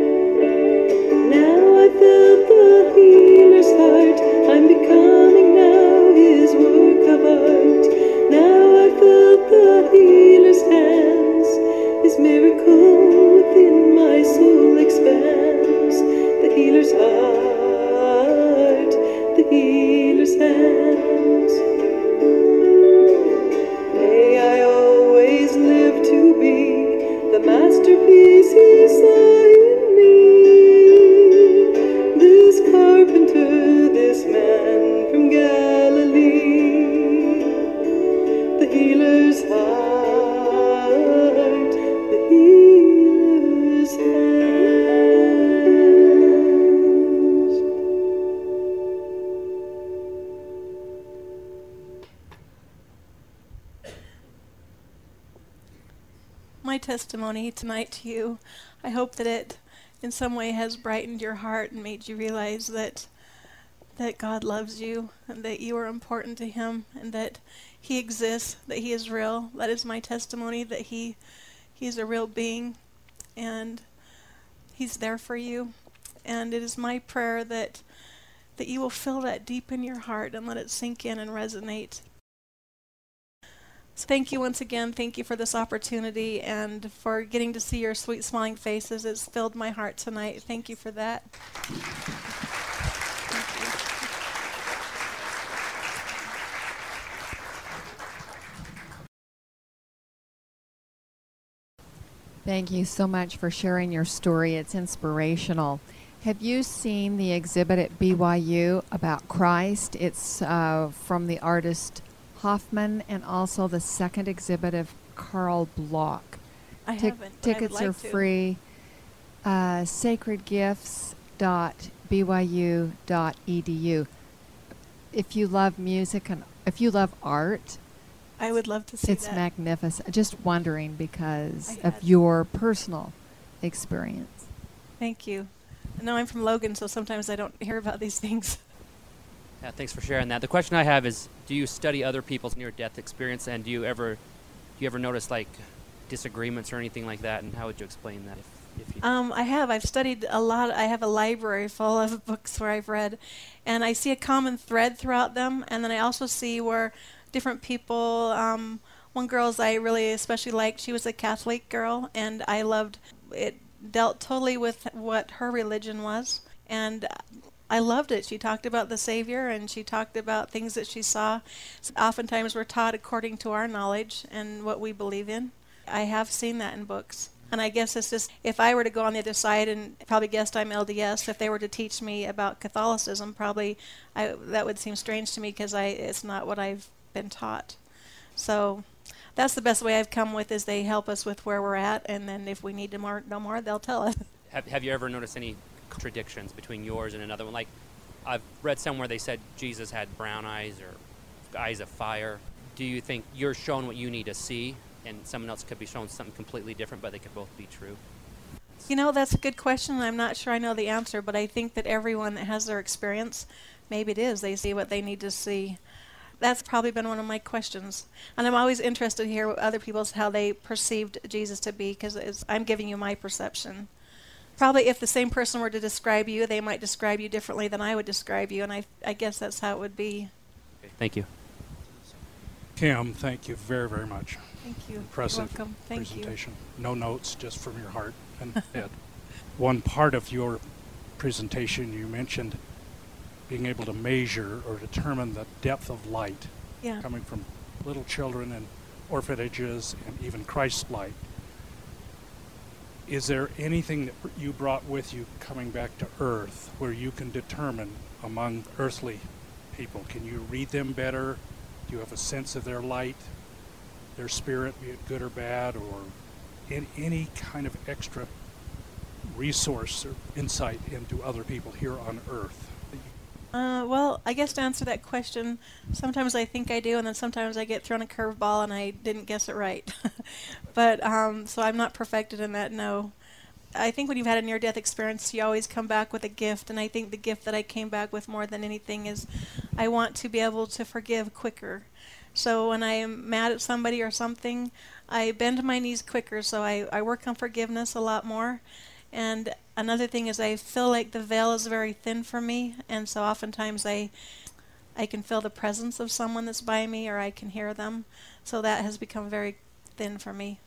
Now I felt the healer's heart. I'm becoming now his work of art. Now I felt the healer's hands. His miracle within my soul expands. The healer's heart, the healer's hands. May I always live my testimony tonight to you. I hope that it in some way has brightened your heart and made you realize that that God loves you and that you are important to him and that he exists, that he is real. That is my testimony, that he he is a real being and he's there for you. And it is my prayer that that you will feel that deep in your heart and let it sink in and resonate. So thank you once again. Thank you for this opportunity and for getting to see your sweet smiling faces. It's filled my heart tonight. Thank you for that. Thank you so much for sharing your story. It's inspirational. Have you seen the exhibit at B Y U about Christ? It's uh, from the artist Hoffman, and also the second exhibit of Carl Bloch. I Tic- haven't. But tickets I would are like to. free. Uh, sacred gifts dot b y u dot e d u. If you love music and if you love art, I would love to see it's that. magnificent. Just wondering because I of had- your personal experience. Thank you. I know I'm from Logan, so sometimes I don't hear about these things. Yeah, thanks for sharing that. The question I have is, do you study other people's near-death experience, and do you ever, do you ever notice like disagreements or anything like that? And how would you explain that? If, if you Um, I have. I've studied a lot. I have a library full of books where I've read, and I see a common thread throughout them. And then I also see where different people. Um, one girl's I really especially liked. She was a Catholic girl, and I loved it. Dealt totally with what her religion was, and I loved it. She talked about the Savior, and she talked about things that she saw. So oftentimes we're taught according to our knowledge and what we believe in. I have seen that in books. And I guess it's just, if I were to go on the other side and probably guessed I'm L D S, if they were to teach me about Catholicism, probably I, that would seem strange to me because I it's not what I've been taught. So that's the best way I've come with is they help us with where we're at, and then if we need to more, know more, they'll tell us. have, have you ever noticed any contradictions between yours and another one? Like, I've read somewhere they said Jesus had brown eyes or eyes of fire. Do you think you're shown what you need to see, and someone else could be shown something completely different, but they could both be true? You know, that's a good question, and I'm not sure I know the answer, but I think that everyone that has their experience, maybe it is, they see what they need to see. That's probably been one of my questions. And I'm always interested to hear what other people's, how they perceived Jesus to be, because I'm giving you my perception. Probably if the same person were to describe you, they might describe you differently than I would describe you, and I, I guess that's how it would be. Okay, thank you. Kim, thank you very, very much. Thank you. Impressive You're welcome. Thank presentation. No notes, just from your heart and head. One part of your presentation, you mentioned being able to measure or determine the depth of light you. Yeah. coming from little children and orphanages and even Christ's light. Is there anything that you brought with you coming back to earth where you can determine among earthly people? Can you read them better? Do you have a sense of their light, their spirit, be it good or bad, or in any kind of extra resource or insight into other people here on earth? Uh, well, I guess to answer that question, sometimes I think I do, and then sometimes I get thrown a curveball and I didn't guess it right. But, um, so I'm not perfected in that, no. I think when you've had a near-death experience, you always come back with a gift, and I think the gift that I came back with more than anything is I want to be able to forgive quicker. So when I am mad at somebody or something, I bend my knees quicker, so I, I work on forgiveness a lot more. And another thing is I feel like the veil is very thin for me, and so oftentimes I I can feel the presence of someone that's by me, or I can hear them. So that has become very thin for me.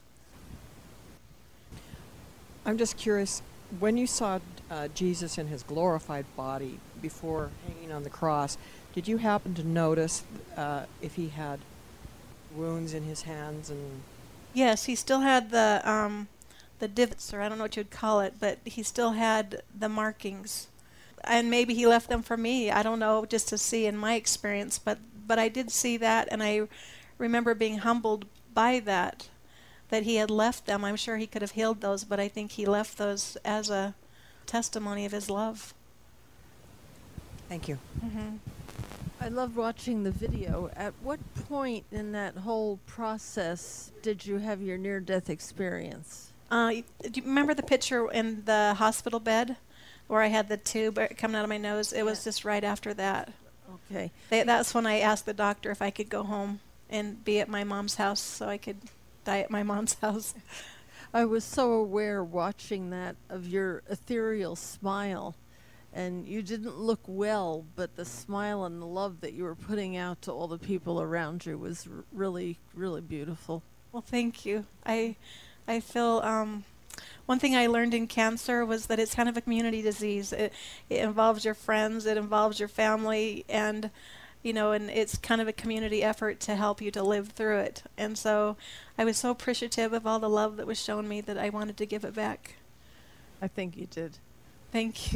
I'm just curious, when you saw uh, Jesus in his glorified body before hanging on the cross, did you happen to notice uh, if he had wounds in his hands? And Yes, he still had the um, the divots, or I don't know what you'd call it, but he still had the markings. And maybe he left them for me, I don't know, just to see in my experience. But, but I did see that, and I remember being humbled by that, that he had left them. I'm sure he could have healed those, but I think he left those as a testimony of his love. thank you. Mm-hmm. I loved watching the video. At what point in that whole process did you have your near-death experience? Uh, y- do you remember the picture in the hospital bed where I had the tube uh, coming out of my nose? It was Yeah. just right after that. Okay. They, that's when I asked the doctor if I could go home and be at my mom's house so I could die at my mom's house. I was so aware watching that of your ethereal smile, and you didn't look well, but the smile and the love that you were putting out to all the people around you was r- really, really beautiful. Well, thank you. I, I feel um, one thing I learned in cancer was that it's kind of a community disease. It, it involves your friends, it involves your family, and you know, and it's kind of a community effort to help you to live through it. And so, I was so appreciative of all the love that was shown me that I wanted to give it back. I think you did. Thank you.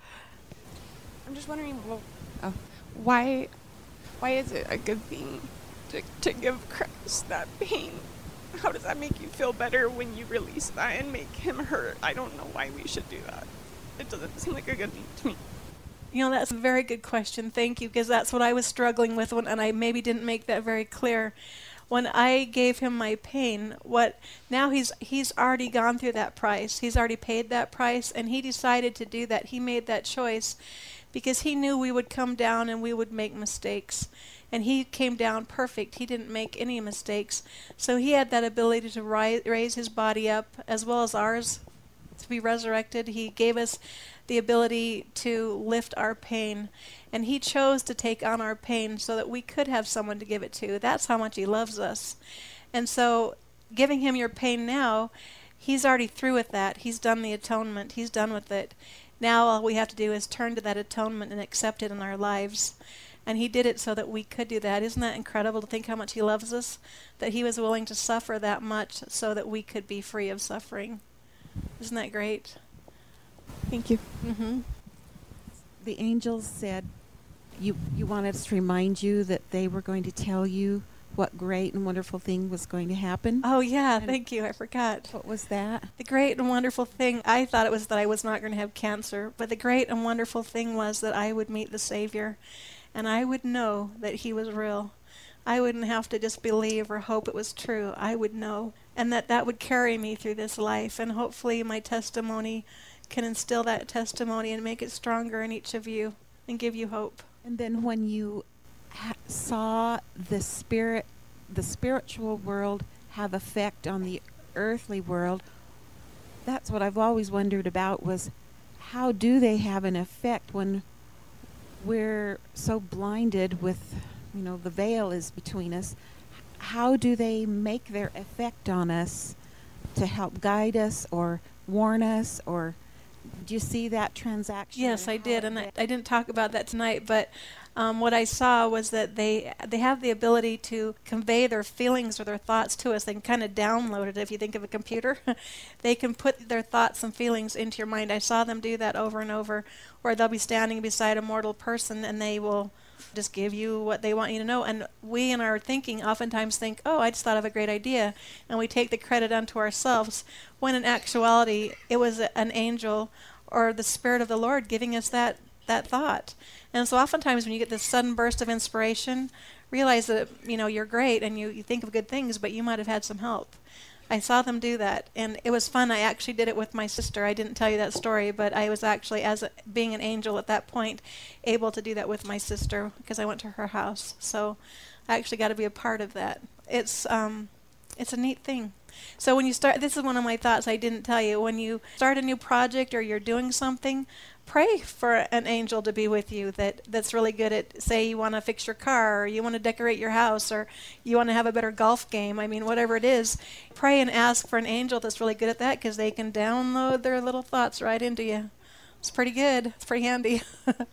I'm just wondering, well, uh, why, why is it a good thing to to give Christ that pain? How does that make you feel better when you release that and make him hurt? I don't know why we should do that. It doesn't seem like a good thing to me. You know, that's a very good question. Thank you, because that's what I was struggling with, when, and I maybe didn't make that very clear. When I gave him my pain, what now he's he's already gone through that price. He's already paid that price, and he decided to do that. He made that choice because he knew we would come down and we would make mistakes. And he came down perfect. He didn't make any mistakes. So he had that ability to ri- raise his body up as well as ours to be resurrected. He gave us the ability to lift our pain. And he chose to take on our pain so that we could have someone to give it to. That's how much he loves us. And so giving him your pain now, he's already through with that. He's done the atonement. He's done with it. Now all we have to do is turn to that atonement and accept it in our lives. And he did it so that we could do that. Isn't that incredible to think how much he loves us? That he was willing to suffer that much so that we could be free of suffering. Isn't that great? Thank you. Mm-hmm. The angels said you you wanted us to remind you that they were going to tell you what great and wonderful thing was going to happen. Oh, yeah, And thank you. I forgot. What was that? The great and wonderful thing, I thought it was that I was not going to have cancer, but the great and wonderful thing was that I would meet the Savior, and I would know that he was real. I wouldn't have to just believe or hope it was true. I would know, and that that would carry me through this life, and hopefully my testimony can instill that testimony and make it stronger in each of you and give you hope. And then when you ha- saw the spirit, the spiritual world have effect on the earthly world, that's what I've always wondered about, was how do they have an effect when we're so blinded with, you know, the veil is between us. How do they make their effect on us to help guide us or warn us? Or do you see that transaction? Yes, or I how did, it and I, works? I didn't talk about that tonight, but um, what I saw was that they they have the ability to convey their feelings or their thoughts to us. They can kind of download it. If you think of a computer, they can put their thoughts and feelings into your mind. I saw them do that over and over, or they'll be standing beside a mortal person and they will just give you what they want you to know. And we in our thinking oftentimes think, oh, I just thought of a great idea, and we take the credit unto ourselves, when in actuality it was a, an angel or the Spirit of the Lord giving us that, that thought. And so oftentimes when you get this sudden burst of inspiration, realize that, you know, you're great and you, you think of good things, but you might have had some help. I saw them do that, and it was fun. I actually did it with my sister. I didn't tell you that story, but I was actually, as a, being an angel at that point, able to do that with my sister because I went to her house. So I actually got to be a part of that. It's um, it's a neat thing. So when you start, this is one of my thoughts I didn't tell you. When you start a new project or you're doing something, pray for an angel to be with you that, that's really good at, say you want to fix your car, or you want to decorate your house, or you want to have a better golf game. I mean, whatever it is, pray and ask for an angel that's really good at that, because they can download their little thoughts right into you. It's pretty good. It's pretty handy.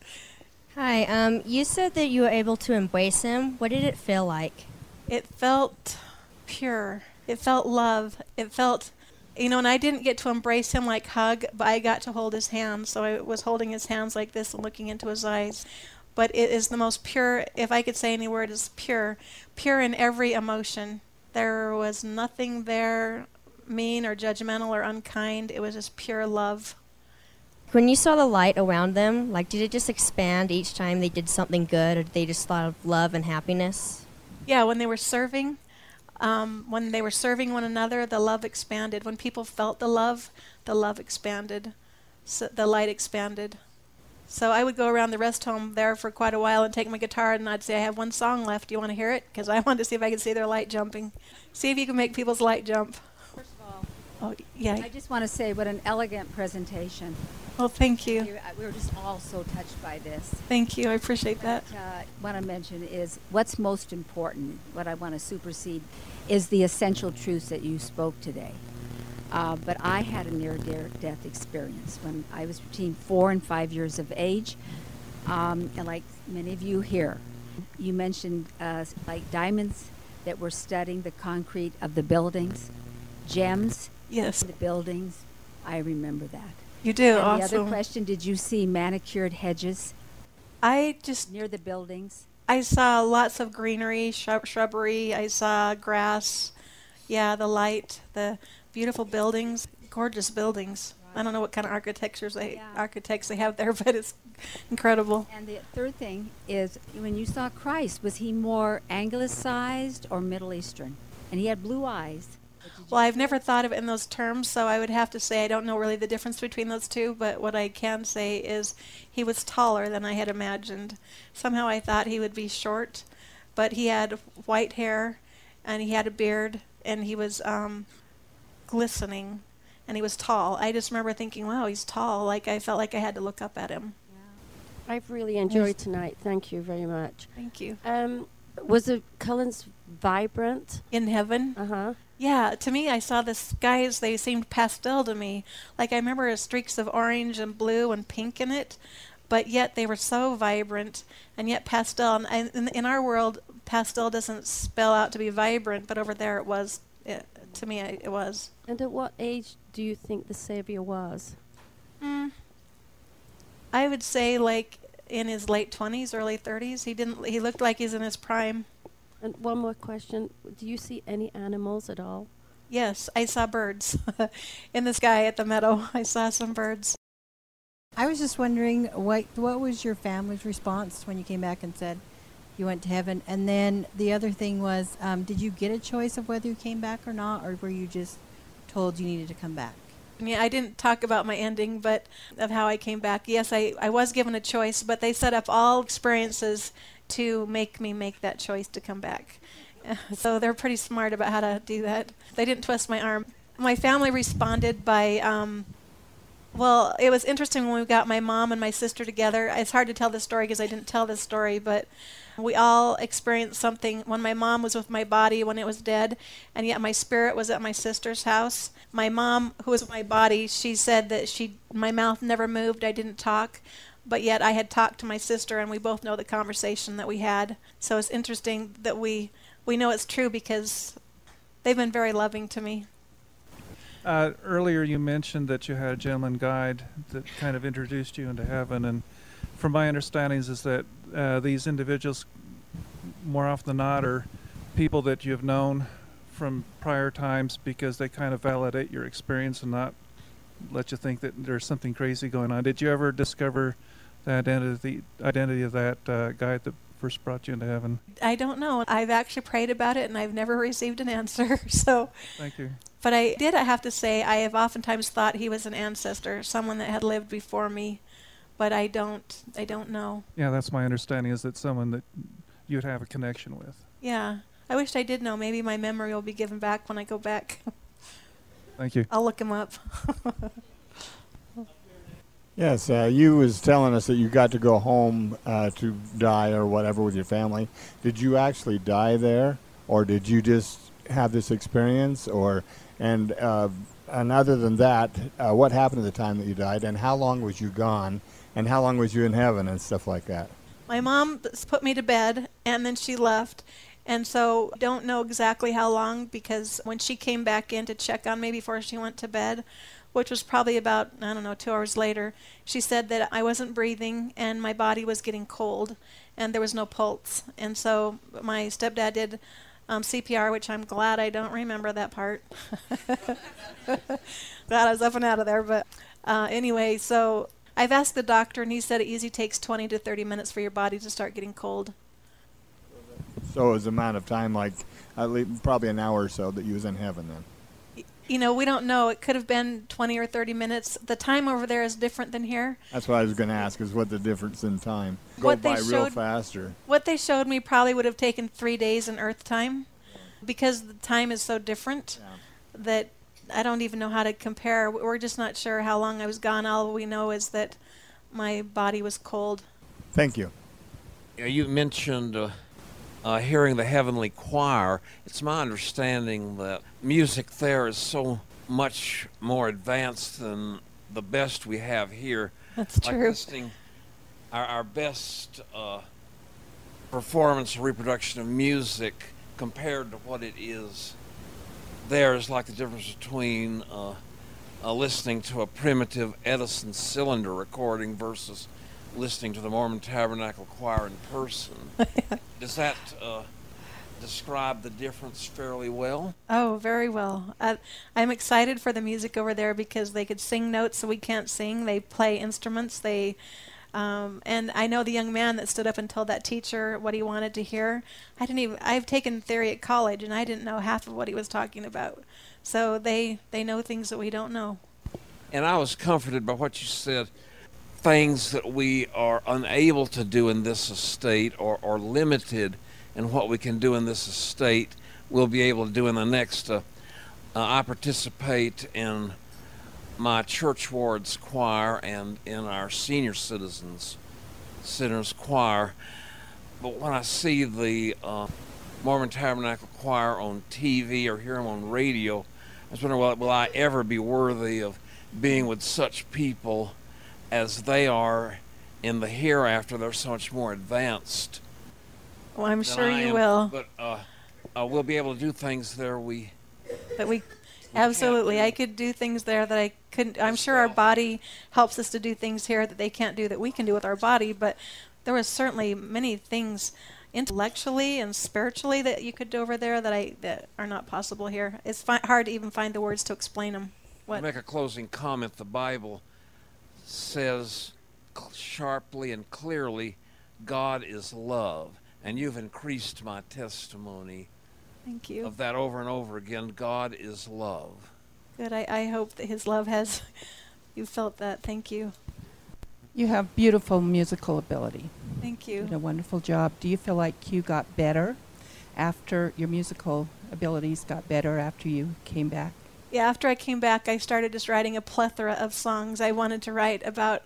Hi, um, you said that you were able to embrace him. What did it feel like? It felt pure. It felt love. It felt, you know, and I didn't get to embrace him like hug, but I got to hold his hand. So I was holding his hands like this and looking into his eyes. But it is the most pure, if I could say any word, is pure. Pure in every emotion. There was nothing there mean or judgmental or unkind. It was just pure love. When you saw the light around them, like, did it just expand each time they did something good, or did they just thought of love and happiness? Yeah, when they were serving, um, when they were serving one another, the love expanded. When people felt the love, the love expanded. So the light expanded. So I would go around the rest home there for quite a while and take my guitar, and I'd say, I have one song left. Do you want to hear it? Because I wanted to see if I could see their light jumping. See if you can make people's light jump. First of all, Oh, yeah. I just want to say what an elegant presentation. Well, thank you. We we were just all so touched by this. Thank you. I appreciate that. What I uh, want to mention is what's most important, what I want to supersede, is the essential truths that you spoke today. Uh, but I had a near-death experience when I was between four and five years of age. Um, and like many of you here, you mentioned uh, like diamonds that were studying the concrete of the buildings, gems Yes. in the buildings. I remember that. You do. And Awesome. the other question, did you see manicured hedges I just near the buildings? I saw lots of greenery, shrub- shrubbery. I saw grass. Yeah, the light, the beautiful buildings, gorgeous buildings. I don't know what kind of architectures they Yeah. architects they have there, but it's incredible. And the third thing is, when you saw Christ, was he more anglicized or Middle Eastern? And he had blue eyes. but did you Well, I've see never it? thought of it in those terms, so I would have to say I don't know really the difference between those two, but what I can say is he was taller than I had imagined. Somehow I thought he would be short, but he had white hair, and he had a beard, and he was um, glistening, and he was tall. I just remember thinking, wow, he's tall. Like, I felt like I had to look up at him. I've really enjoyed tonight. Thank you very much. Thank you. Um, was the colors vibrant? In heaven? Uh huh. Yeah, to me, I saw the skies, they seemed pastel to me. Like, I remember streaks of orange and blue and pink in it, but yet they were so vibrant and yet pastel. And I- in, in our world, pastel doesn't spell out to be vibrant, but over there it was. It, to me, I, it was. And at what age do you think the Savior was? Mm. I would say, like, in his late twenties, early thirties. He didn't. He looked like he's in his prime. And one more question: do you see any animals at all? Yes, I saw birds in the sky at the meadow. I saw some birds. I was just wondering, what what was your family's response when you came back and said you went to heaven? And then the other thing was, um, did you get a choice of whether you came back or not, or were you just told you needed to come back? Yeah, I didn't talk about my ending, but of how I came back. Yes, I, I was given a choice, but they set up all experiences to make me make that choice to come back. So they're pretty smart about how to do that. They didn't twist my arm. My family responded by, um, well, it was interesting when we got my mom and my sister together. It's hard to tell this story because I didn't tell this story, but we all experienced something when my mom was with my body when it was dead, and yet my spirit was at my sister's house. My mom, who was with my body, she said that she, my mouth never moved, I didn't talk, but yet I had talked to my sister, and we both know the conversation that we had. So it's interesting that we, we know it's true because they've been very loving to me. Uh, earlier you mentioned that you had a gentleman guide that kind of introduced you into heaven, and from my understandings is that uh, these individuals, more often than not, are people that you've known from prior times because they kind of validate your experience and not let you think that there's something crazy going on. Did you ever discover the identity identity of that uh, guide that first brought you into heaven? I don't know. I've actually prayed about it, and I've never received an answer. So, Thank you. but I did, I have to say, I have oftentimes thought he was an ancestor, someone that had lived before me, but I don't, I don't know. Yeah, that's my understanding, is that someone that you'd have a connection with. Yeah, I wished I did know. Maybe my memory will be given back when I go back. Thank you. I'll look him up. Yes, uh, you was telling us that you got to go home uh, to die or whatever with your family. Did you actually die there, or did you just have this experience? Or and uh, and other than that, uh, what happened at the time that you died, and how long was you gone, and how long was you in heaven and stuff like that? My mom s- put me to bed, and then she left. And so don't know exactly how long, because when she came back in to check on me before she went to bed, which was probably about, I don't know, two hours later, she said that I wasn't breathing and my body was getting cold and there was no pulse. And so my stepdad did um, C P R, which I'm glad I don't remember that part. Glad I was up and out of there. But uh, anyway, so I've asked the doctor, and he said it usually takes twenty to thirty minutes for your body to start getting cold. So it was the amount of time, like at least probably an hour or so, that you was in heaven then. You know, we don't know. It could have been twenty or thirty minutes. The time over there is different than here. That's what I was going to ask, is what the difference in time. Go What they by real showed- fast, or What they showed me probably would have taken three days in Earth time, because the time is so different that I don't even know how to compare. We're just not sure how long I was gone. All we know is that my body was cold. Thank you. Yeah, you mentioned uh, uh, hearing the heavenly choir. It's my understanding that music there is so much more advanced than the best we have here. That's like true. Listening, our, our best uh, performance or reproduction of music compared to what it is there is like the difference between uh, uh, listening to a primitive Edison cylinder recording versus listening to the Mormon Tabernacle Choir in person. Does that uh, describe the difference fairly well? Oh, very well. I, I'm excited for the music over there because they could sing notes that we can't sing. They play instruments. They, um, and I know the young man that stood up and told that teacher what he wanted to hear. I didn't even. I've taken theory at college, and I didn't know half of what he was talking about. So they they know things that we don't know. And I was comforted by what you said. Things that we are unable to do in this estate, or, or limited in what we can do in this estate, we'll be able to do in the next. Uh, uh, I participate in my church ward's choir and in our senior citizens sinners choir. But when I see the uh, Mormon Tabernacle Choir on T V or hear them on radio, I was wondering, well, will I ever be worthy of being with such people as they are in the hereafter? They're so much more advanced. Well, I'm than sure I you am. will. But uh, uh, we'll be able to do things there we That we, absolutely, I could do things there that I couldn't. I'm sure our body helps us to do things here that they can't do that we can do with our body. But there was certainly many things intellectually and spiritually that you could do over there that I that are not possible here. It's fi- hard to even find the words to explain them. To What? make a closing comment, the Bible says cl- sharply and clearly, God is love. And you've increased my testimony Thank you. of that over and over again. God is love. Good. I, I hope that His love has. You felt that. Thank you. You have beautiful musical ability. Thank You you. did a wonderful job. Do you feel like you got better after your musical abilities got better after you came back? Yeah, after I came back, I started just writing a plethora of songs. I wanted to write about.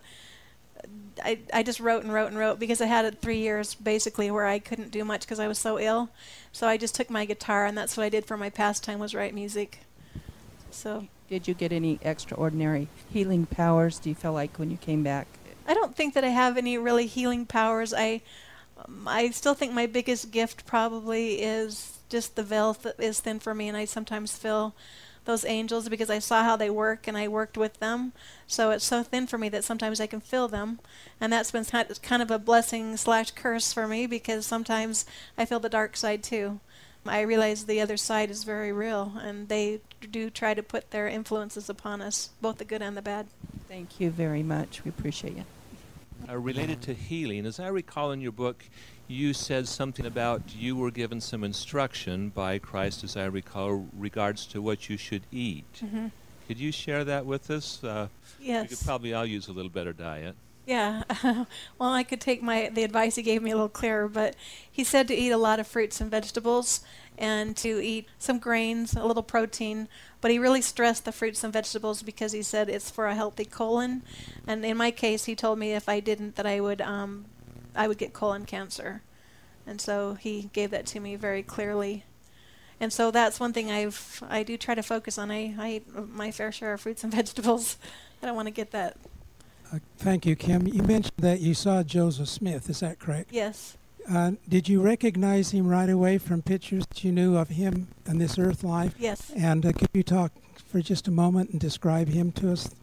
I I just wrote and wrote and wrote because I had it three years basically where I couldn't do much because I was so ill. So I just took my guitar, and that's what I did for my pastime, was write music. So Did you get any extraordinary healing powers? Do you feel like when you came back? I don't think that I have any really healing powers. I um, I still think my biggest gift probably is just the veil that is thin for me, and I sometimes feel those angels because I saw how they work and I worked with them. So it's so thin for me that sometimes I can feel them, and that's been kind of- kind of a blessing slash curse for me because sometimes I feel the dark side too. I realize the other side is very real, and they do try to put their influences upon us, both the good and the bad. Thank you very much. We appreciate you. Uh, related to healing, as I recall in your book, you said something about you were given some instruction by Christ, as I recall, regards to what you should eat. Mm-hmm. Could you share that with us? Uh, We Yes. could probably all use a little better diet. Yeah, well, I could take my the advice he gave me a little clearer, but he said to eat a lot of fruits and vegetables and to eat some grains, a little protein, but he really stressed the fruits and vegetables because he said it's for a healthy colon, and in my case, he told me if I didn't that I would um, I would get colon cancer, and so he gave that to me very clearly. And so that's one thing I've I do try to focus on. I, I eat my fair share of fruits and vegetables. I don't want to get that. Uh, thank you, Kim. You mentioned that you saw Joseph Smith. Is that correct? Yes. Uh, did you recognize him right away from pictures that you knew of him in this earth life? Yes. And uh, could you talk for just a moment and describe him to us?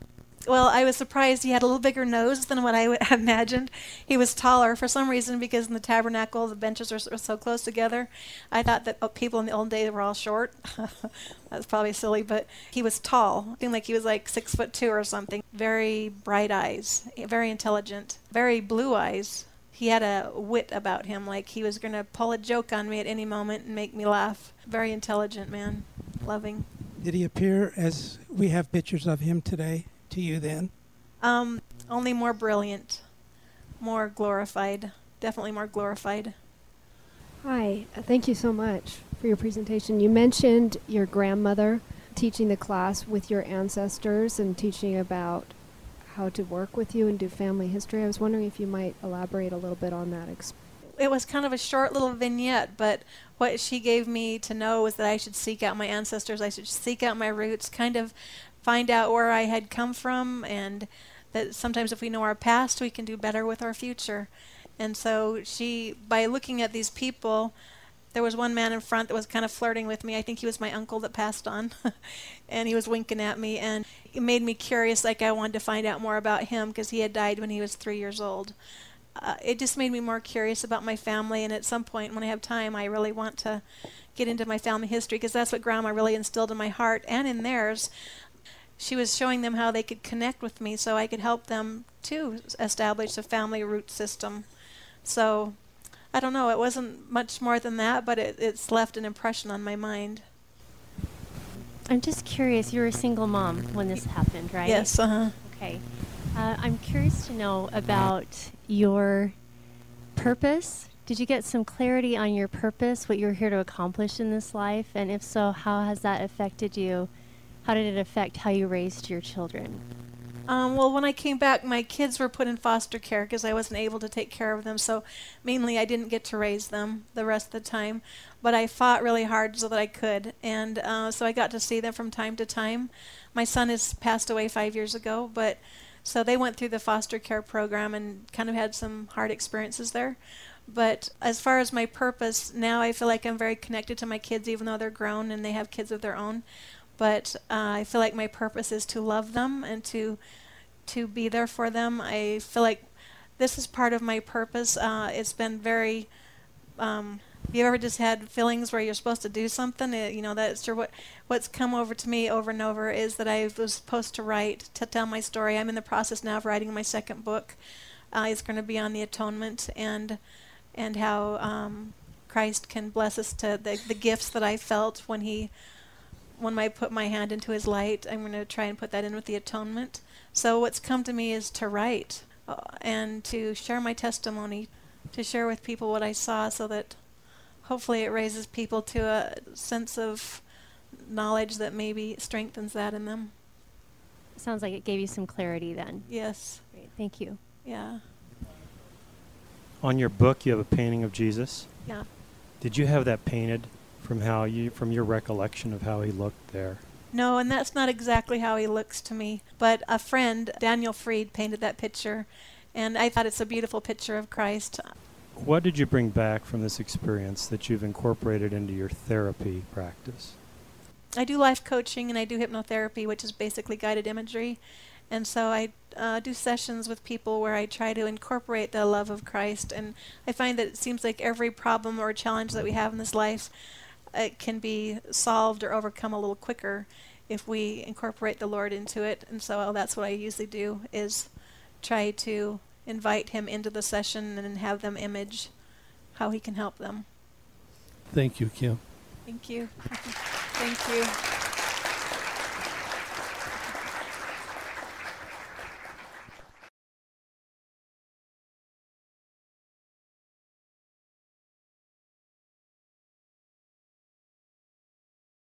Well, I was surprised he had a little bigger nose than what I would have imagined. He was taller for some reason because in the tabernacle the benches were, were so close together. I thought that oh, people in the old days were all short. That's probably silly, but he was tall. It seemed like he was like six foot two or something. Very bright eyes, very intelligent, very blue eyes. He had a wit about him, like he was going to pull a joke on me at any moment and make me laugh. Very intelligent man, loving. Did he appear as we have pictures of him today to you then? Um, only more brilliant, more glorified, definitely more glorified. Hi, uh, thank you so much for your presentation. You mentioned your grandmother teaching the class with your ancestors and teaching about how to work with you and do family history. I was wondering if you might elaborate a little bit on that experience. It was kind of a short little vignette, but what she gave me to know was that I should seek out my ancestors, I should seek out my roots, kind of find out where I had come from, and that sometimes if we know our past, we can do better with our future. And so she, by looking at these people, there was one man in front that was kind of flirting with me. I think he was my uncle that passed on, and he was winking at me, and it made me curious, like I wanted to find out more about him because he had died when he was three years old. Uh, it just made me more curious about my family, and at some point when I have time I really want to get into my family history because that's what Grandma really instilled in my heart and in theirs. She was showing them how they could connect with me so I could help them too establish a family root system. So I don't know, it wasn't much more than that, but it, it's left an impression on my mind. I'm just curious, you were a single mom when this happened, right? Yes, uh-huh. Okay. Uh, I'm curious to know about your purpose. Did you get some clarity on your purpose, what you're here to accomplish in this life? And if so, how has that affected you? How did it affect how you raised your children? Um, well, when I came back, my kids were put in foster care because I wasn't able to take care of them. So mainly I didn't get to raise them the rest of the time. But I fought really hard so that I could. And uh, so I got to see them from time to time. My son has passed away five years ago, but so they went through the foster care program and kind of had some hard experiences there. But as far as my purpose, now I feel like I'm very connected to my kids, even though they're grown and they have kids of their own. But uh, I feel like my purpose is to love them and to to be there for them. I feel like this is part of my purpose. Uh, it's been very. Um, have you ever just had feelings where you're supposed to do something? It, you know, that's sure what what's come over to me over and over is that I was supposed to write, to tell my story. I'm in the process now of writing my second book. Uh, it's going to be on the atonement and and how um, Christ can bless us to the the gifts that I felt when he. When I put my hand into his light, I'm going to try and put that in with the atonement. So what's come to me is to write uh, and to share my testimony, to share with people what I saw so that hopefully it raises people to a sense of knowledge that maybe strengthens that in them. Sounds like it gave you some clarity then. Yes. Great, thank you. Yeah. On your book, you have a painting of Jesus. Yeah. Did you have that painted? From how you, from your recollection of how he looked there? No, and that's not exactly how he looks to me. But a friend, Daniel Freed, painted that picture, and I thought it's a beautiful picture of Christ. What did you bring back from this experience that you've incorporated into your therapy practice? I do life coaching and I do hypnotherapy, which is basically guided imagery. And so I uh, do sessions with people where I try to incorporate the love of Christ. And I find that it seems like every problem or challenge that we have in this life, it can be solved or overcome a little quicker if we incorporate the Lord into it. And so well, that's what I usually do, is try to invite him into the session and have them image how he can help them. Thank you, Kim. Thank you. Thank you.